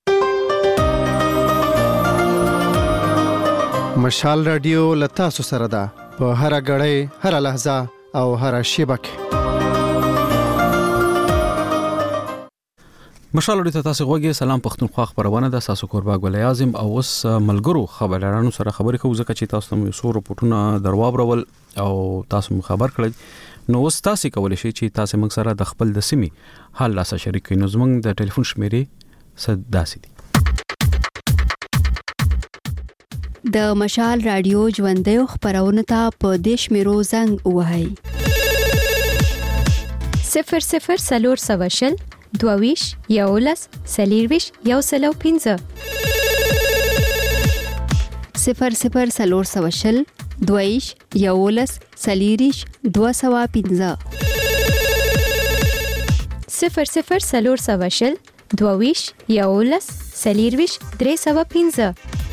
مشال رادیو لتا سره ده په هر غړې هر لحظه او هر شیبه کې. مشال اړیته تاسو غوږی سلام پښتونخوا خبرونه د تاسو کوربا ګل اعظم او اوس ملګرو خبرانو سره خبرې کوو ځکه چې تاسو ته سو رپورټونه دروابرول او تاسو خبر کړئ نو اوس تاسو کولی شئ چې تاسو موږ سره د خپل د سیمې حال لا سره شریک کړئ نو زموږ د ټلیفون شمیرې صداسي دي د مشال رادیو ژوندې خبرونه ته په دیش میرو زنګ وهاي 00 دویش یولس سلیرویش یو سلو 15 00 دویش یولس سلیریش 215 00 دویش یولس سلیرویش 315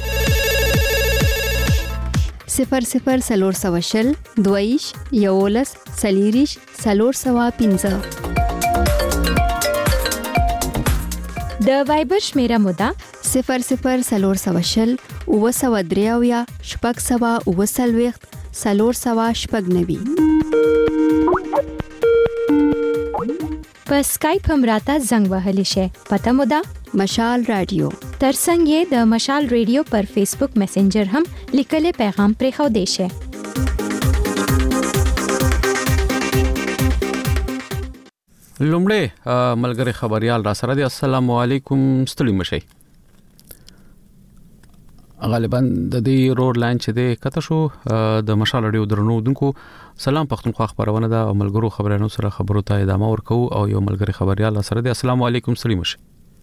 00 دویش یولس سلیریش 315 د وایبر شمیره مودا 00 وسودریاویا شپږ سوا وسلويخت سلور سوا شپږ نوي په سکایپ هم راته زنګ وهلی شي پته مودا مشال رادیو ترڅنګ یې د مشال رادیو پر فیسبوک میسنجر هم لیکلي پیغام پرې خو دی شي لومړی ملګری خبريال را سره دی السلام علیکم ستړي مشي غالبا د دې روډ لاین چې دی کته شو د مشال رادیو درنو دونکو سلام پښتونخوا خبرونه ده او ملګرو خبرانو سره خبرو ته ادامه ورکو او یو ملګری خبريال سره دی السلام علیکم ستړي مشي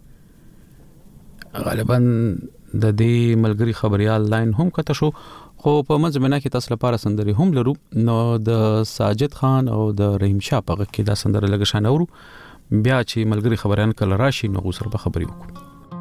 غالبا د دې ملګری خبريال لاین هم کته شو خو په منځمنه کې تاسو لپاره سندري هم لرو نو د ساجد خان او د رحیم شاه په کې دا سندره لګښان اورو بیا چې ملګری خبريان کله راشي نو سره به خبري وکړو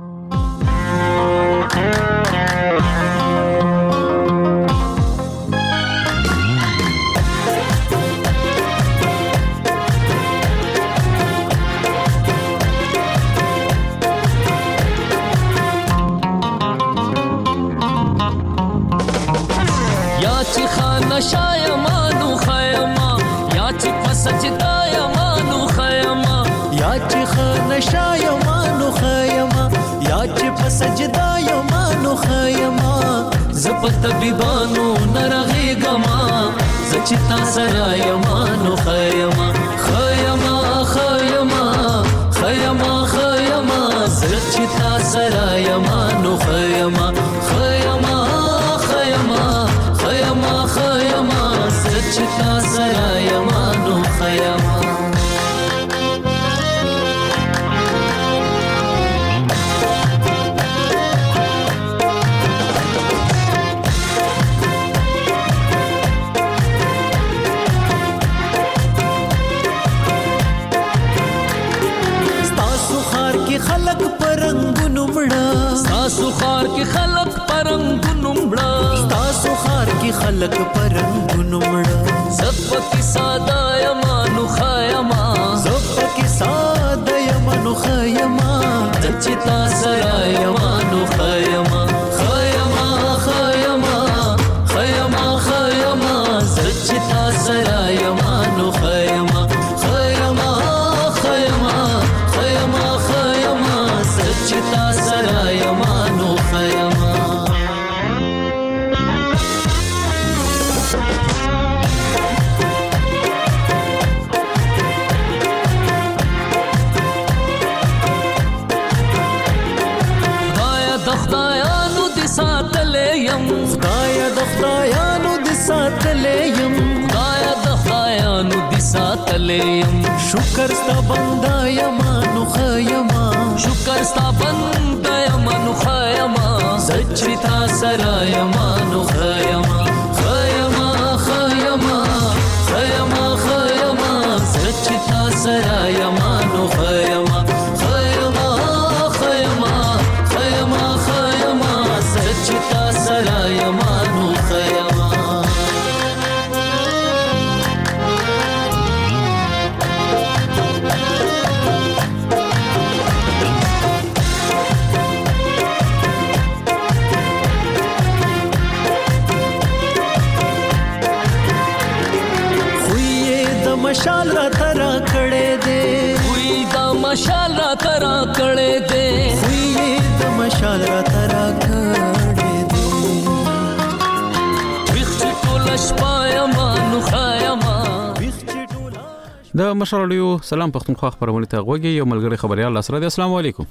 شایمانو خیما یا چې فسجدا یمانو خیما یا چې خان شایمانو خیما یا چې فسجدا یمانو خیما زپت بیبانو نرغه گما زچتا سرا یمانو خیما خیما خیما خیما خیما زچتا سرا یمانو خیما خیما خیما خیما خیما زچتا سرا یمانو خیما خلق پرنګونو مړه تاسو خار کې خلق پرنګونو مړه تاسو خار کې خلق پرنګونو مړه زپکی ساده یمانو خیما زپکی ساده یمانو خیما دچتا سرا یمانو خیما خیما خیما خیما خیما دچتا سرا یمانو خیما خیما خیما خیما خیما سچتا سرا یمانو خیما خدایا د خدایانو د ساتلې يم خدایا د خدایانو د ساتلې يم خدایا د خدایانو د ساتلې يم شکر ستا بندا یمانو خیما شکر ستا بندا یمانو خیما سچتا سرا یمانو خیما خیما خیما خیما خیما سچتا سرا یمانو خیما خیما خیما خیما خیما سچتا سرا یمانو خیما مشال را ترا کړه دې وې دا مشال را ترا کړې دې وی دا مشال را ترا کړې دې وخت ټول شپه ما نو خایما د مشالډیو سلام پښتونخوا خبرونه ته غوږی یو ملګری خبريال سره دی. السلام علیکم.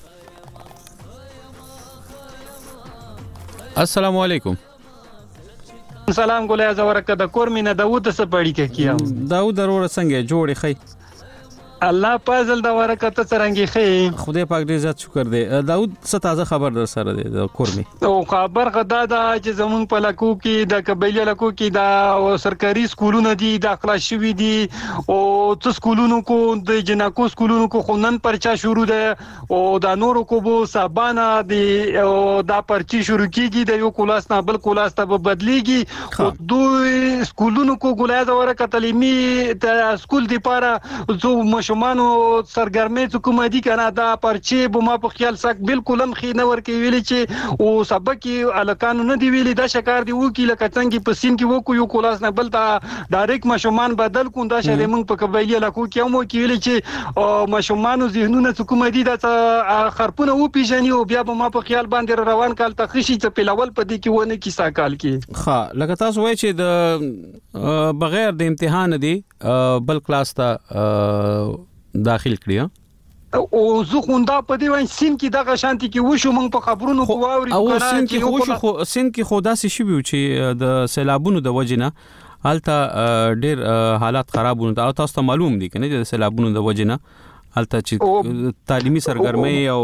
السلام علیکم. سلام ګولیا زورکه د کورمینه داوود څخه پړی کیام داوود ضرور څنګه جوړې خې الله پازل دا ورکه ته څنګه خې خدای پاک دې عزت شکر دې. داوود څه تازه خبر در سره دی د کورمی او خبر غدا دا چې زمون په لکو کې د قبيله لکو کې دا سرکاري سکولونه دي داخله شوي دي او څو سکولونو کو د جنکو سکولونو کو خنن پرچا شروع ده او دا نورو کو بو سبانا دي او دا پرچی شروع کیږي د یو کلاس نه بل کلاس ته بدليږي او دوی سکولونو کو ګولای دا ورکه تعلیمي د سکول دی پاره زو شمانو سرګرمي حکومتي کنه دا پرچی بما په خیال سک بالکل هم خې نه ورکی ویلي چې او سبق الکانو نه دی ویلي دا شکار دی وکي لکه څنګه په سین کې وکو یو کلاس نه بل تا ډایرکټ مشومان بدل کو دا شری موږ په قبایلی لکو کې مو کې ویلي چې مشومانو ذهنونه حکومتي دا خرپونه و پیژني او بیا بما په خیال باندې روان کال تخشي ته په لول په دې کې ونه کې ساکال کې ها لکه تاسو وایي چې د بغیر د امتحان دی بل کلاس ته داخل کړی او زه خوندا په دې وای سین کې دغه شانتي کې وشو موږ په خبرونو کووري او سین کې خدا سي شي وي چې د سیلابونو د وجنه الته ډېر حالات خرابونه او تاسو ته معلوم دي کنه د سیلابونو د وجنه الته چې تعلیمي سرګرمي او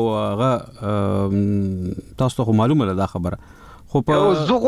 تاسو ته معلومه ده خبره خو په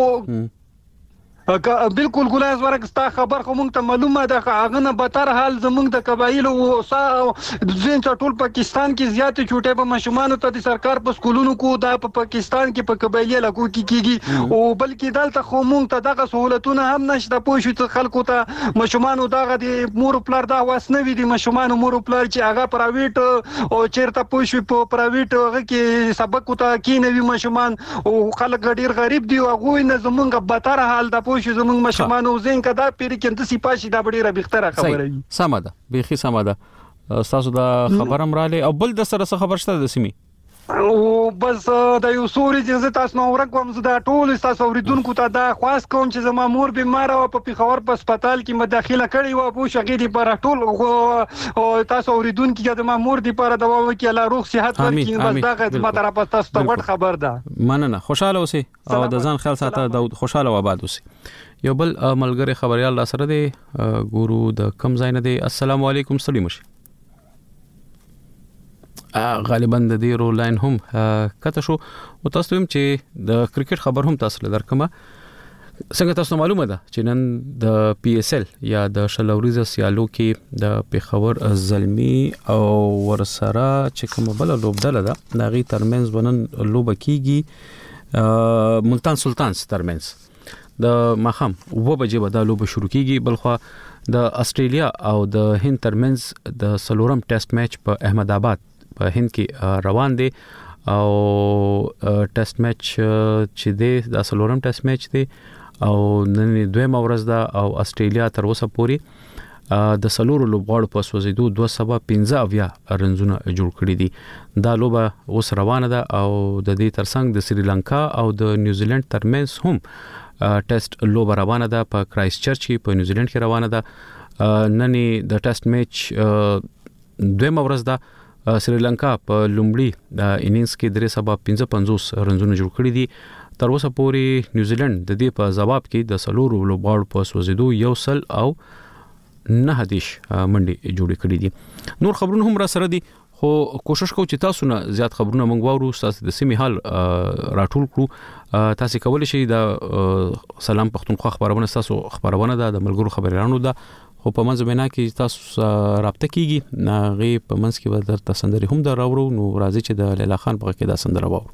بالکل ګلاز ورکستا خبر خو مونږ ته معلومه ده هغه نه بتر حال زمونږ د قبایل او ځین ټول پاکستان کې زیات چوټه په مشمانو ته د سرکار په سکولونو کو د پاکستان کې په قبایل لکو کې کیږي او بلکې دلته خو مونږ ته دغه سہولتونه هم نشته پوښتنه ته خلکو ته مشمانو دغه د مور پلار دا واسنوي دي مشمانو مور پلار چې هغه پرایویټ او چیرته پوښتنه په پرایویټ هغه کې سبق ته کینوي مشمان او خلک ډیر غریب دي او هغه نه زمونږ بتر حال د شو زمونږ مشمانو زین کدا پیر کې د سپاشي دا ډیره بهتره خبره وي سماده بيخي سماده تاسو دا خبر امراله او بل د سره خبر شته د سیمه او بس د یو سوري چې تاسو نو ورکوم زه دا ټول تاسو اوریدونکو ته دا خاص کوم چې زما مور بیمار او په پیښور په هسپتال کې مداخله کړې و په شګې دي پر ټول او تاسو اوریدونکو کې زما مور دي پر دوا وکي الله روغ صحت ورکړي بس دا ما طرف تاسو ته وړ خبر ده مننه خوشاله اوسئ او د ځان خیال ساته د خوشاله و آباد اوسئ یو بل ملګری خبريال الله سره دی ګورو د کم ځای نه دی. السلام علیکم سلام مشي غالبا د دې رو لاین هم کته شو او تاسو هم چې د کرکټ خبر هم تاسو له درکمه څنګه تاسو معلومه ده چې نن د پی اس ال یا د شلوريز سیالو کې د پیښور زلمی او ورسره چې کوم بل لوبډله ده ناغي ترمنځ ونن لوب کیږي ملتان سلطانز ترمنځ د مخام و بجې به دا لوب شروع کیږي بلخو د استرالیا او د هند ترمنځ د سلورم ټیسټ میچ په احمد آباد په هند کې روان دي او ټیسټ میچ چې دی د سلورم ټیسټ میچ دی او نن دویمه ورځ ده او استرالیا تر اوسه پورې د سلورو لوبغاړو په سوزیدو 215 رنزونه جوړ کړی دي. دا لوبه اوس روانه ده او د دې ترڅنګ د سریلانکا او د نیوزیلند ترمنځ هم ټیسټ لوبه روانه ده په کرایست چرچ کې په نیوزیلند کې روانه ده. نن د ټیسټ میچ دویمه ورځ ده. سریلانکا په لومړي د انینګز کې 355 رنزونه جوړ کړی دي. تر اوسه پورې نیوزیلند د دې په جواب کې د سلورو لوبغاړو په سوزیدو یو سل او 9 منډي جوړ کړی دي. نور خبرونه هم را سره دي خو کوشش کوو چې تاسو نه زیات خبرونه مونږ واورو تاسو د سیمه حال راټول کړو. تاسو کولی شئ د سلام پښتونخوا خبرونه تاسو خبرونه ده د ملګرو خبرانو ده خو په منځ بنا کې تاسو رابطه کیږي ناغي په منځ کې به در تسندري هم دراورو نو راځي چې د لیلا خان په کې دا سندره واورو.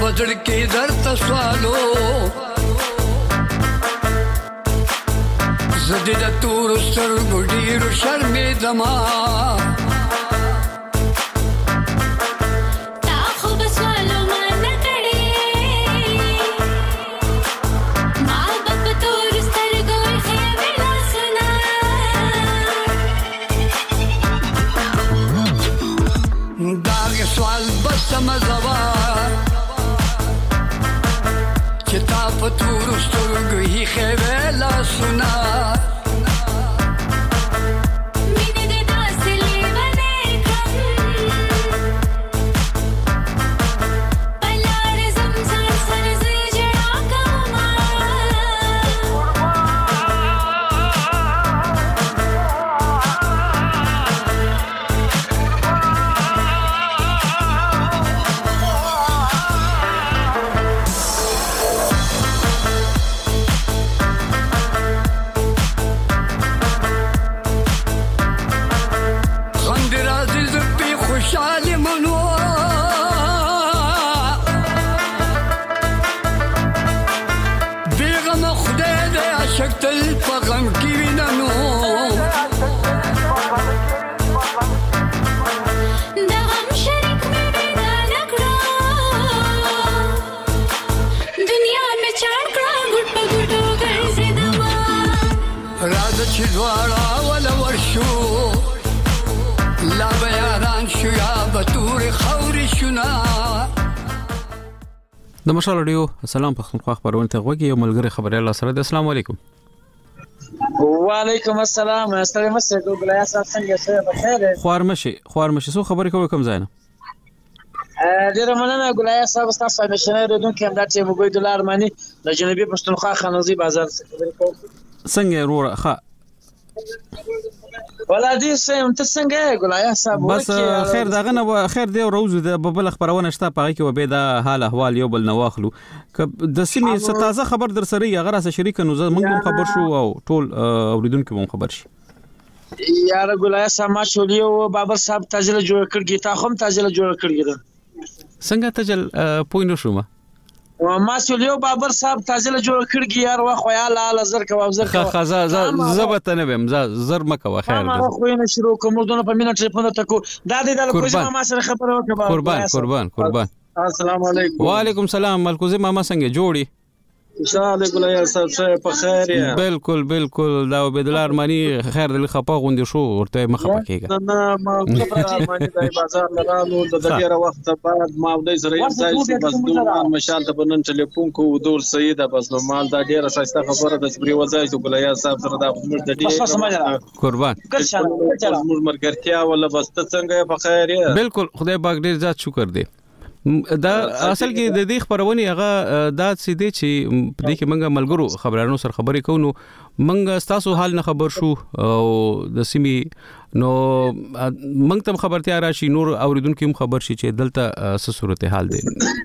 پزړ کې درته سوالو زدي د تور سترګو ډېرو شرمېدما تا خو به سوالو ما نه کړې ما به په تور سترګو ایښې وې لاسونه داغه سوال بس سمه ځواب چې تا په تور سترګو ایښې وې لاسونه شکتل په غم کې ویننو د غم شریک مې پیدا نکړو دنیا مې چاړ کړه ګټ په ګټو ګرځېدما راځه چې دواړه ولا ورشو لا به یاران شو یا به تورې خاورې شونا د مشال رادیو سلام پښتونخوا خبرونه ته غوږی یو ملګری خبريال سره د السلام علیکم وعلیکم السلام ستړي مشه ګلیا صاحب څنګه شه بخیر خوارمشي سو خبرې کوي کوم ځای نه ډیره مننه ګلیا صاحب تاسو د شنه ردون کې همدا ټیم وګړي دلار مانی د جنوبي پښتونخوا خانوزي بازار څخه خبرې کوم څنګه وروره ښه ولادي سم ته څنګه ګلیا صاحب بس خیر داغه نه خیر دی روز د بل خبرونه شته پاره کې وبې دا حال احوال یو بل نه واخلو د سیمې ستازه خبر در سره یا غره شریک نو موږ خبر شو او ټول اوریدونکو هم خبر شي یار ګلیا صاحب ما شولیو بابر صاحب تاجل جوړ کړی تا هم تاجل جوړ کړی څنګه تاجل پوینټ شوما ما شولیو بابر صاحب تاجل جوړ کړی یار وا خو یا لاله زر کوم زر خزا زبط نه ویم زر مکه خیر ما خو نه شروع کوم دونه په مینه ټلیفون ته کو دا د کوزه ما سره خبره وکړه قربان السلام علیکم وعلیکم السلام ملکوزه ماما څنګه جوړی انشاءالله ګلیا صاحب په خیر یا بالکل دا عبدالله ارمانی خیر دل خپه غوندي شو ورته مخه پکېګا نه ما خبره ارمانی د بازار لرانو د ډیره وخت بعد ما ودی سره یو ځای بس دوه مشال ته بنن ټلیفون کو دور سیده بس نو مال دا ډیره ساسته خبره د سپری وځای ته ګلیا صاحب سره دا موږ د ډیره قربان موږ مرګرتیا ولا بس ته څنګه په خیر یا بالکل خدای پاک ډیر ذات شکر دی دا اصل کې د دې خبرونه هغه دا سیده چې د کې منګه ملګرو خبرانو سره خبرې کوو منګه تاسو حال نه خبر شو او د سیمې نو منګ تم خبرتیا راشي نور اوریدونکو هم خبر شي چې دلته څه صورتحال دی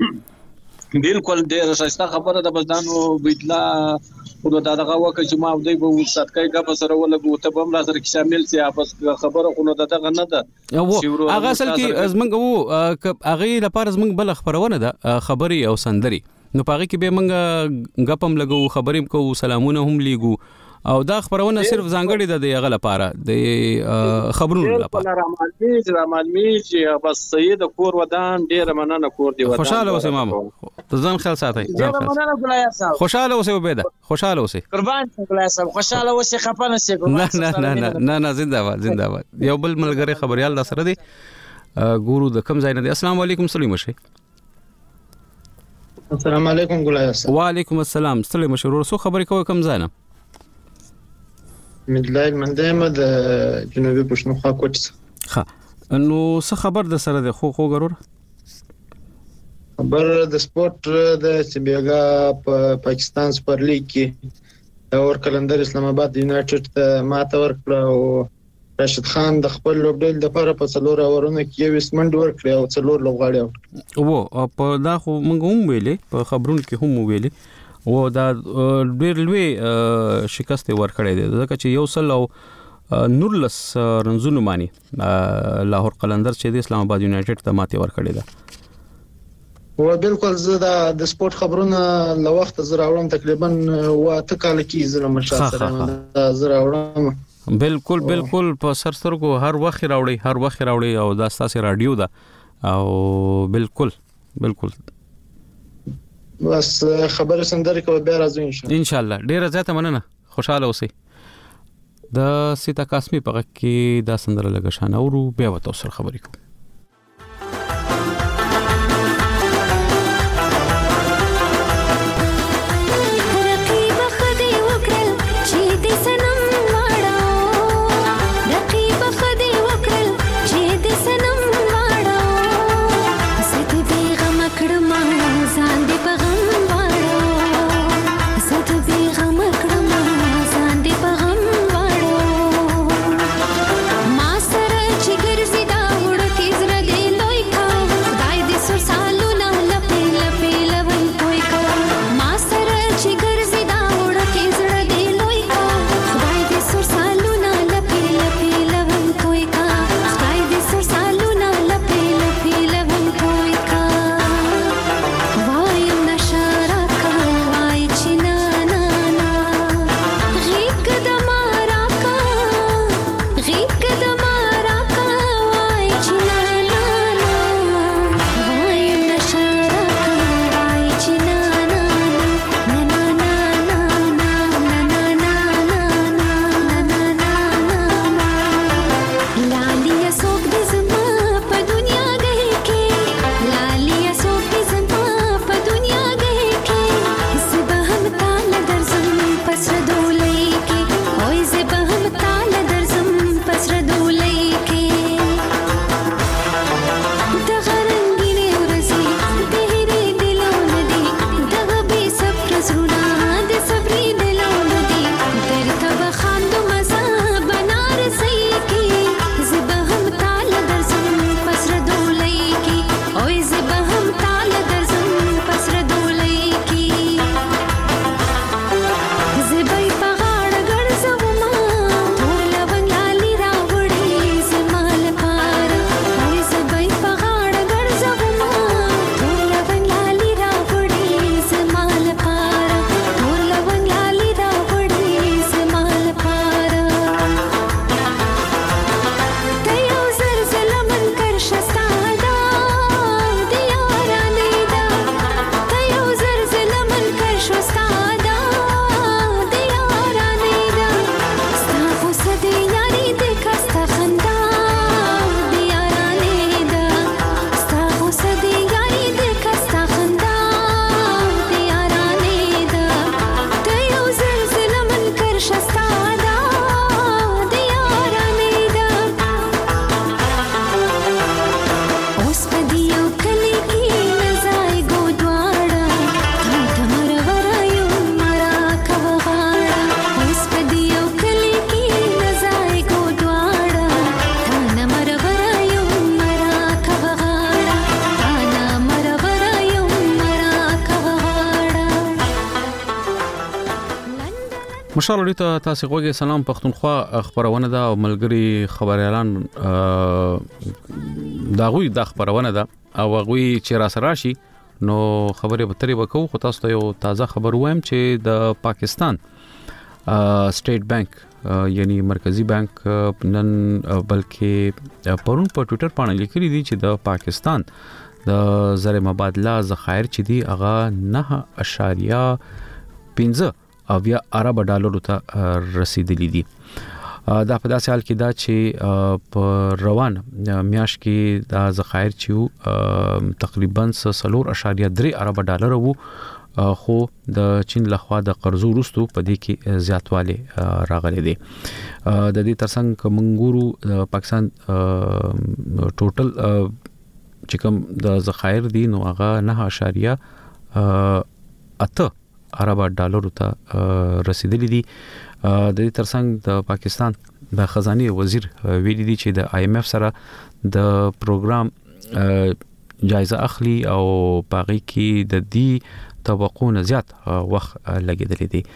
بالکل ډیر ښه خبره ده بس دانو بیتلا خو دا دغه وکه چې ما دوی به وسات کوي غو سره ولګو ته بم لازم کې شامل سي بس خبره خو نو دغه نه ده هغه اصل کې ازمنګ وو هغه لپاره ازمنګ بل خبرونه ده خبري او سندري نو پاره کې به منګ غپم لګو خبرې کو سلامونه هم لیګو او دا خبرونه صرف ځانګړي ده د هغه لپاره د خبرونو لپاره معلومي چې بس سید کور ودان ډیر مننه کور دی ودان خوشاله اوسه ماما ځان خیال ساتي مننه ګلیا صاحب خوشاله اوسه وبېدا خوشاله اوسه قربان ګلیا صاحب خوشاله اوسه خپانه سي نه زنده یو بل ملګری خبريال دا سره دی ګورو د کم ځای نه دی السلام علیکم سلیم شه السلام علیکم ګلیا صاحب وعلیکم السلام سلیم شه ورسو خبرې کوي کم ځای نه مدلایل مندمه د جنوبي پښتونخوا کوټ ښه نو څه خبر د سره د خو غرور خبر د سپورت د سبيغا په پاکستان سپر لیګ کې اور کلندر اسلام آباد یونایټډ ته ماته ورکړه او راشد خان د خپل لوبډل د لپاره په څلور اورونو کې یو سمند ورکړ او څلور لوبغاړي وو په دا خو موږ هم ویلې په خبرونو کې هم ویلې و دا ډېر لوی شکست ورکړی دی ځکه چې یو سل او نورلس رنزونو مانی لاهور قلندر چې د اسلام آباد یونایټډ ته ماته ورکړی دی و بالکل زه د سپورت خبرونه له وخت زه راوړم تقریبا 8 کال کې زه مشال سره زه راوړم بالکل په سرسترګو هر وخت راوړي او دا ستاسو رادیو ده او بالکل بس خبره سندره کوي بیا راځو ان شاء الله. ډیره زیاته مننه، خوشاله اوسئ. د سیتا قاسمی په کې دا سندره لګه شان اورو بیا وته سره خبرې کوو. مشال ورته تاسو غوږی سلام پښتونخوا خبرونه ده او ملګری خبريالان داغوی د خبرونه ده او غوی چې را سره شي نو خبره به تری وکاو. خو تاسو ته یو تازه خبر وایم چې د پاکستان سټیټ بانک یعنی مرکزی بانک نن بلکې پرون په ټوئیټر باندې لیکلي دي چې د پاکستان د زر مبادله ذخایر چې دی هغه 9.15 ارب ډالرو ته رسیدلی دي. دا په داسې حال کې دا چې په روان میاش کې دا ذخایر چې تقریبا 4.3 ارب ډالر وو، خو د چین لخوا د قرضو وروسته په دې کې زیاتوالی راغلی دی. د دې ترڅنګ منګورو پاکستان ټوټل چې کوم د ذخایر دي نو هغه 9.8 ارب ډالر ته رسیدلی دي. د دې ترڅنګ د پاکستان د خزانه وزیر ویلي دي چې د IMF سره د پروګرام جایزه اخلي او باقي کې د دې توقع نه زیات وخت لګیدلی دي.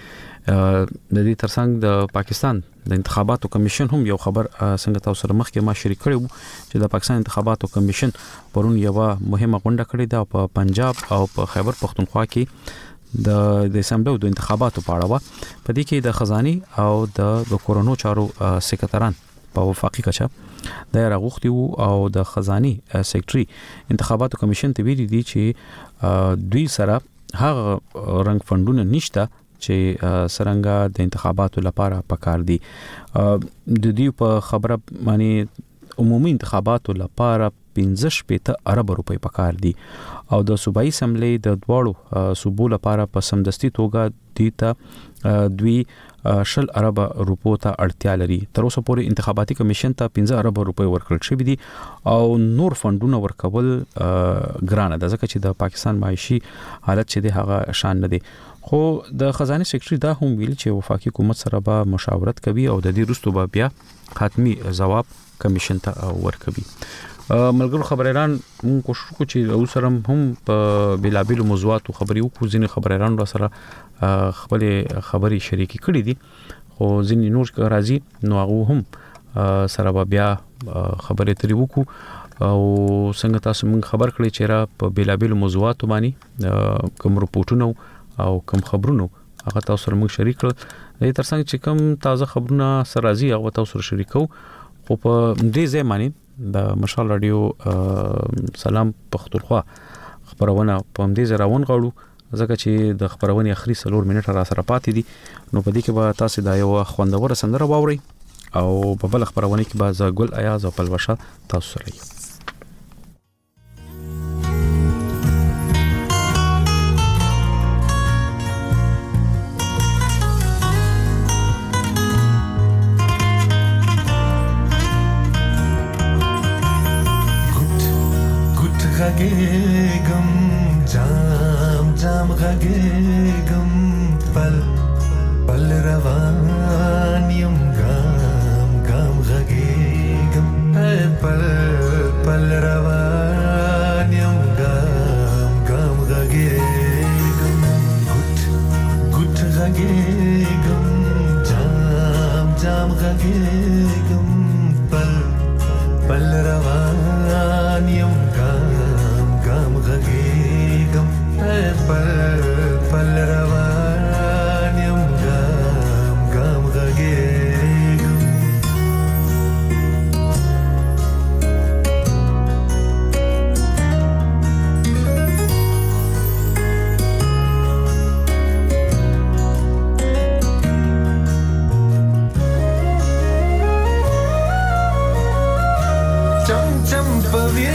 د دې ترڅنګ د پاکستان د انتخاباتو کمیشن هم یو خبر څنګه تاسو سره مخکې ما شریک کړو چې د پاکستان انتخاباتو کمیشن پرون یو مهمه غونډه کړې ده په پنجاب او په خیبر پختونخوا کې د اسمبلی د انتخاباتو په اړه په دې کې د خزاني او د کورونو چارو سکرټران په وفاقي کچه د راغوختي او د خزاني سیکریټري انتخاباتو کمیشن ته ویلي دي چې دوی سره هغه رنګ فندونه نشته چې سرنګا د انتخاباتو لپاره پکار دي د دې په خبره معنی عمومي انتخاباتو لپاره 15 ارب روپۍ پکار دي او د صوبایي اسمبلی د دواړو صوبو لپاره په سمدستي توګه دیته دوی 10 ارب روپو ته اړتیا لري. تر اوسه پورې انتخاباتي کمیشن ته 15 ارب روپۍ ورکړل شوې دي او نور فندونه ورکول ګرانه ده ځکه چې د پاکستان معاشي حالت چې د هغه شان نه دي. خو د خزانه سیکریټري دا هم ویل چې وفاقي حکومت سره به مشاورت کوي او د دې وروسته به بیا حتمی جواب کمیشن ته ورکوي. ملګرو خبريران موږ کوشش کوو چې اوسرم هم په بلابل موضوعاتو خبري وکړو. ځینې خبريران سره خپل خبري شریکي کړې دي خو ځینې نور راځي نو هغه هم سره بیا خبرې ترې وکړو او څنګه تاسو موږ خبر کړی چې را په بلابل موضوعاتو باندې کوم رپورټونه او کوم خبرونه هغه تاسو سره موږ شریک کړل. د ترڅنګ چې کوم تازه خبرونه سره راځي هغه تاسو سره شریکو. خو په دې ځای باندې د مشال رادیو سلام پختونخوا خبرونه په دې ځای راون غواړو ځکه چې د خبرونه اخري 3 منټه را سره پاتې دي نو په دې کې به تاسو دا یو خوندور سندره واوري او په بل خبرونه کې به زګل ایاز او پلوشه تاسو سره یو غږېږم جام جام غږېږم پل پل روان یم ګام ګام غږېږم پل پل روان یم ګام ګام غږېږم ګوت ګوت غږېږم جام جام غږېږم پل پل روان یم غږېږم پل پل روان یم ګام ګام غږېږم چم چم پوي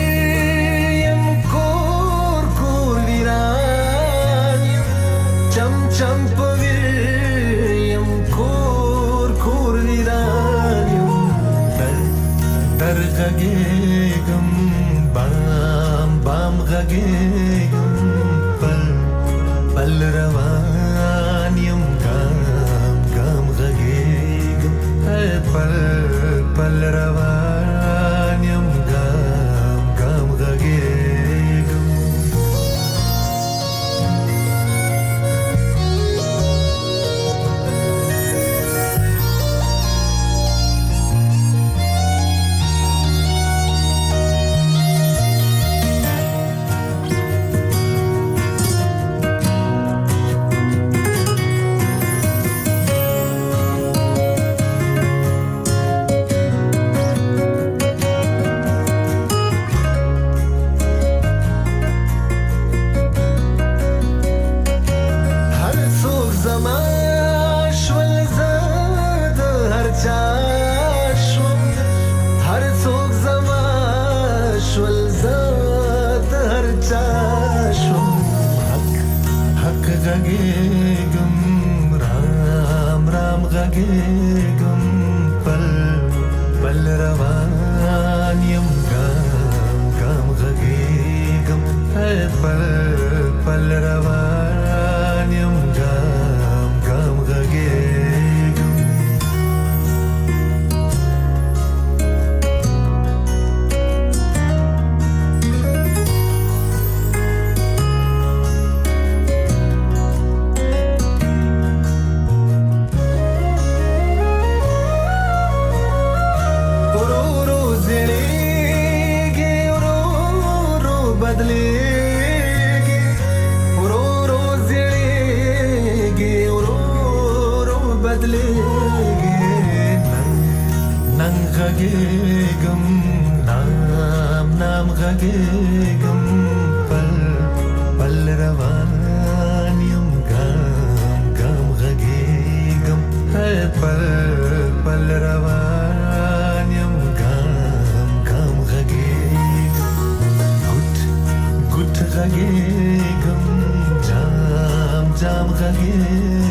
غږېږم بام بام غږېږم پل پل روان یم ګام ګام غږېږم پل پل روان یم ګام ګام غږېږم غږېږم رام رام غږېږم پل پل روان یم ګام ګام غږېږم پل پل روان یم ګام ګام غږېږم غږېږم نام غږېږم پل روان یم ګام غږېږم پل روان یم ګام غږېږم ګوت غږېږم جام غږېږم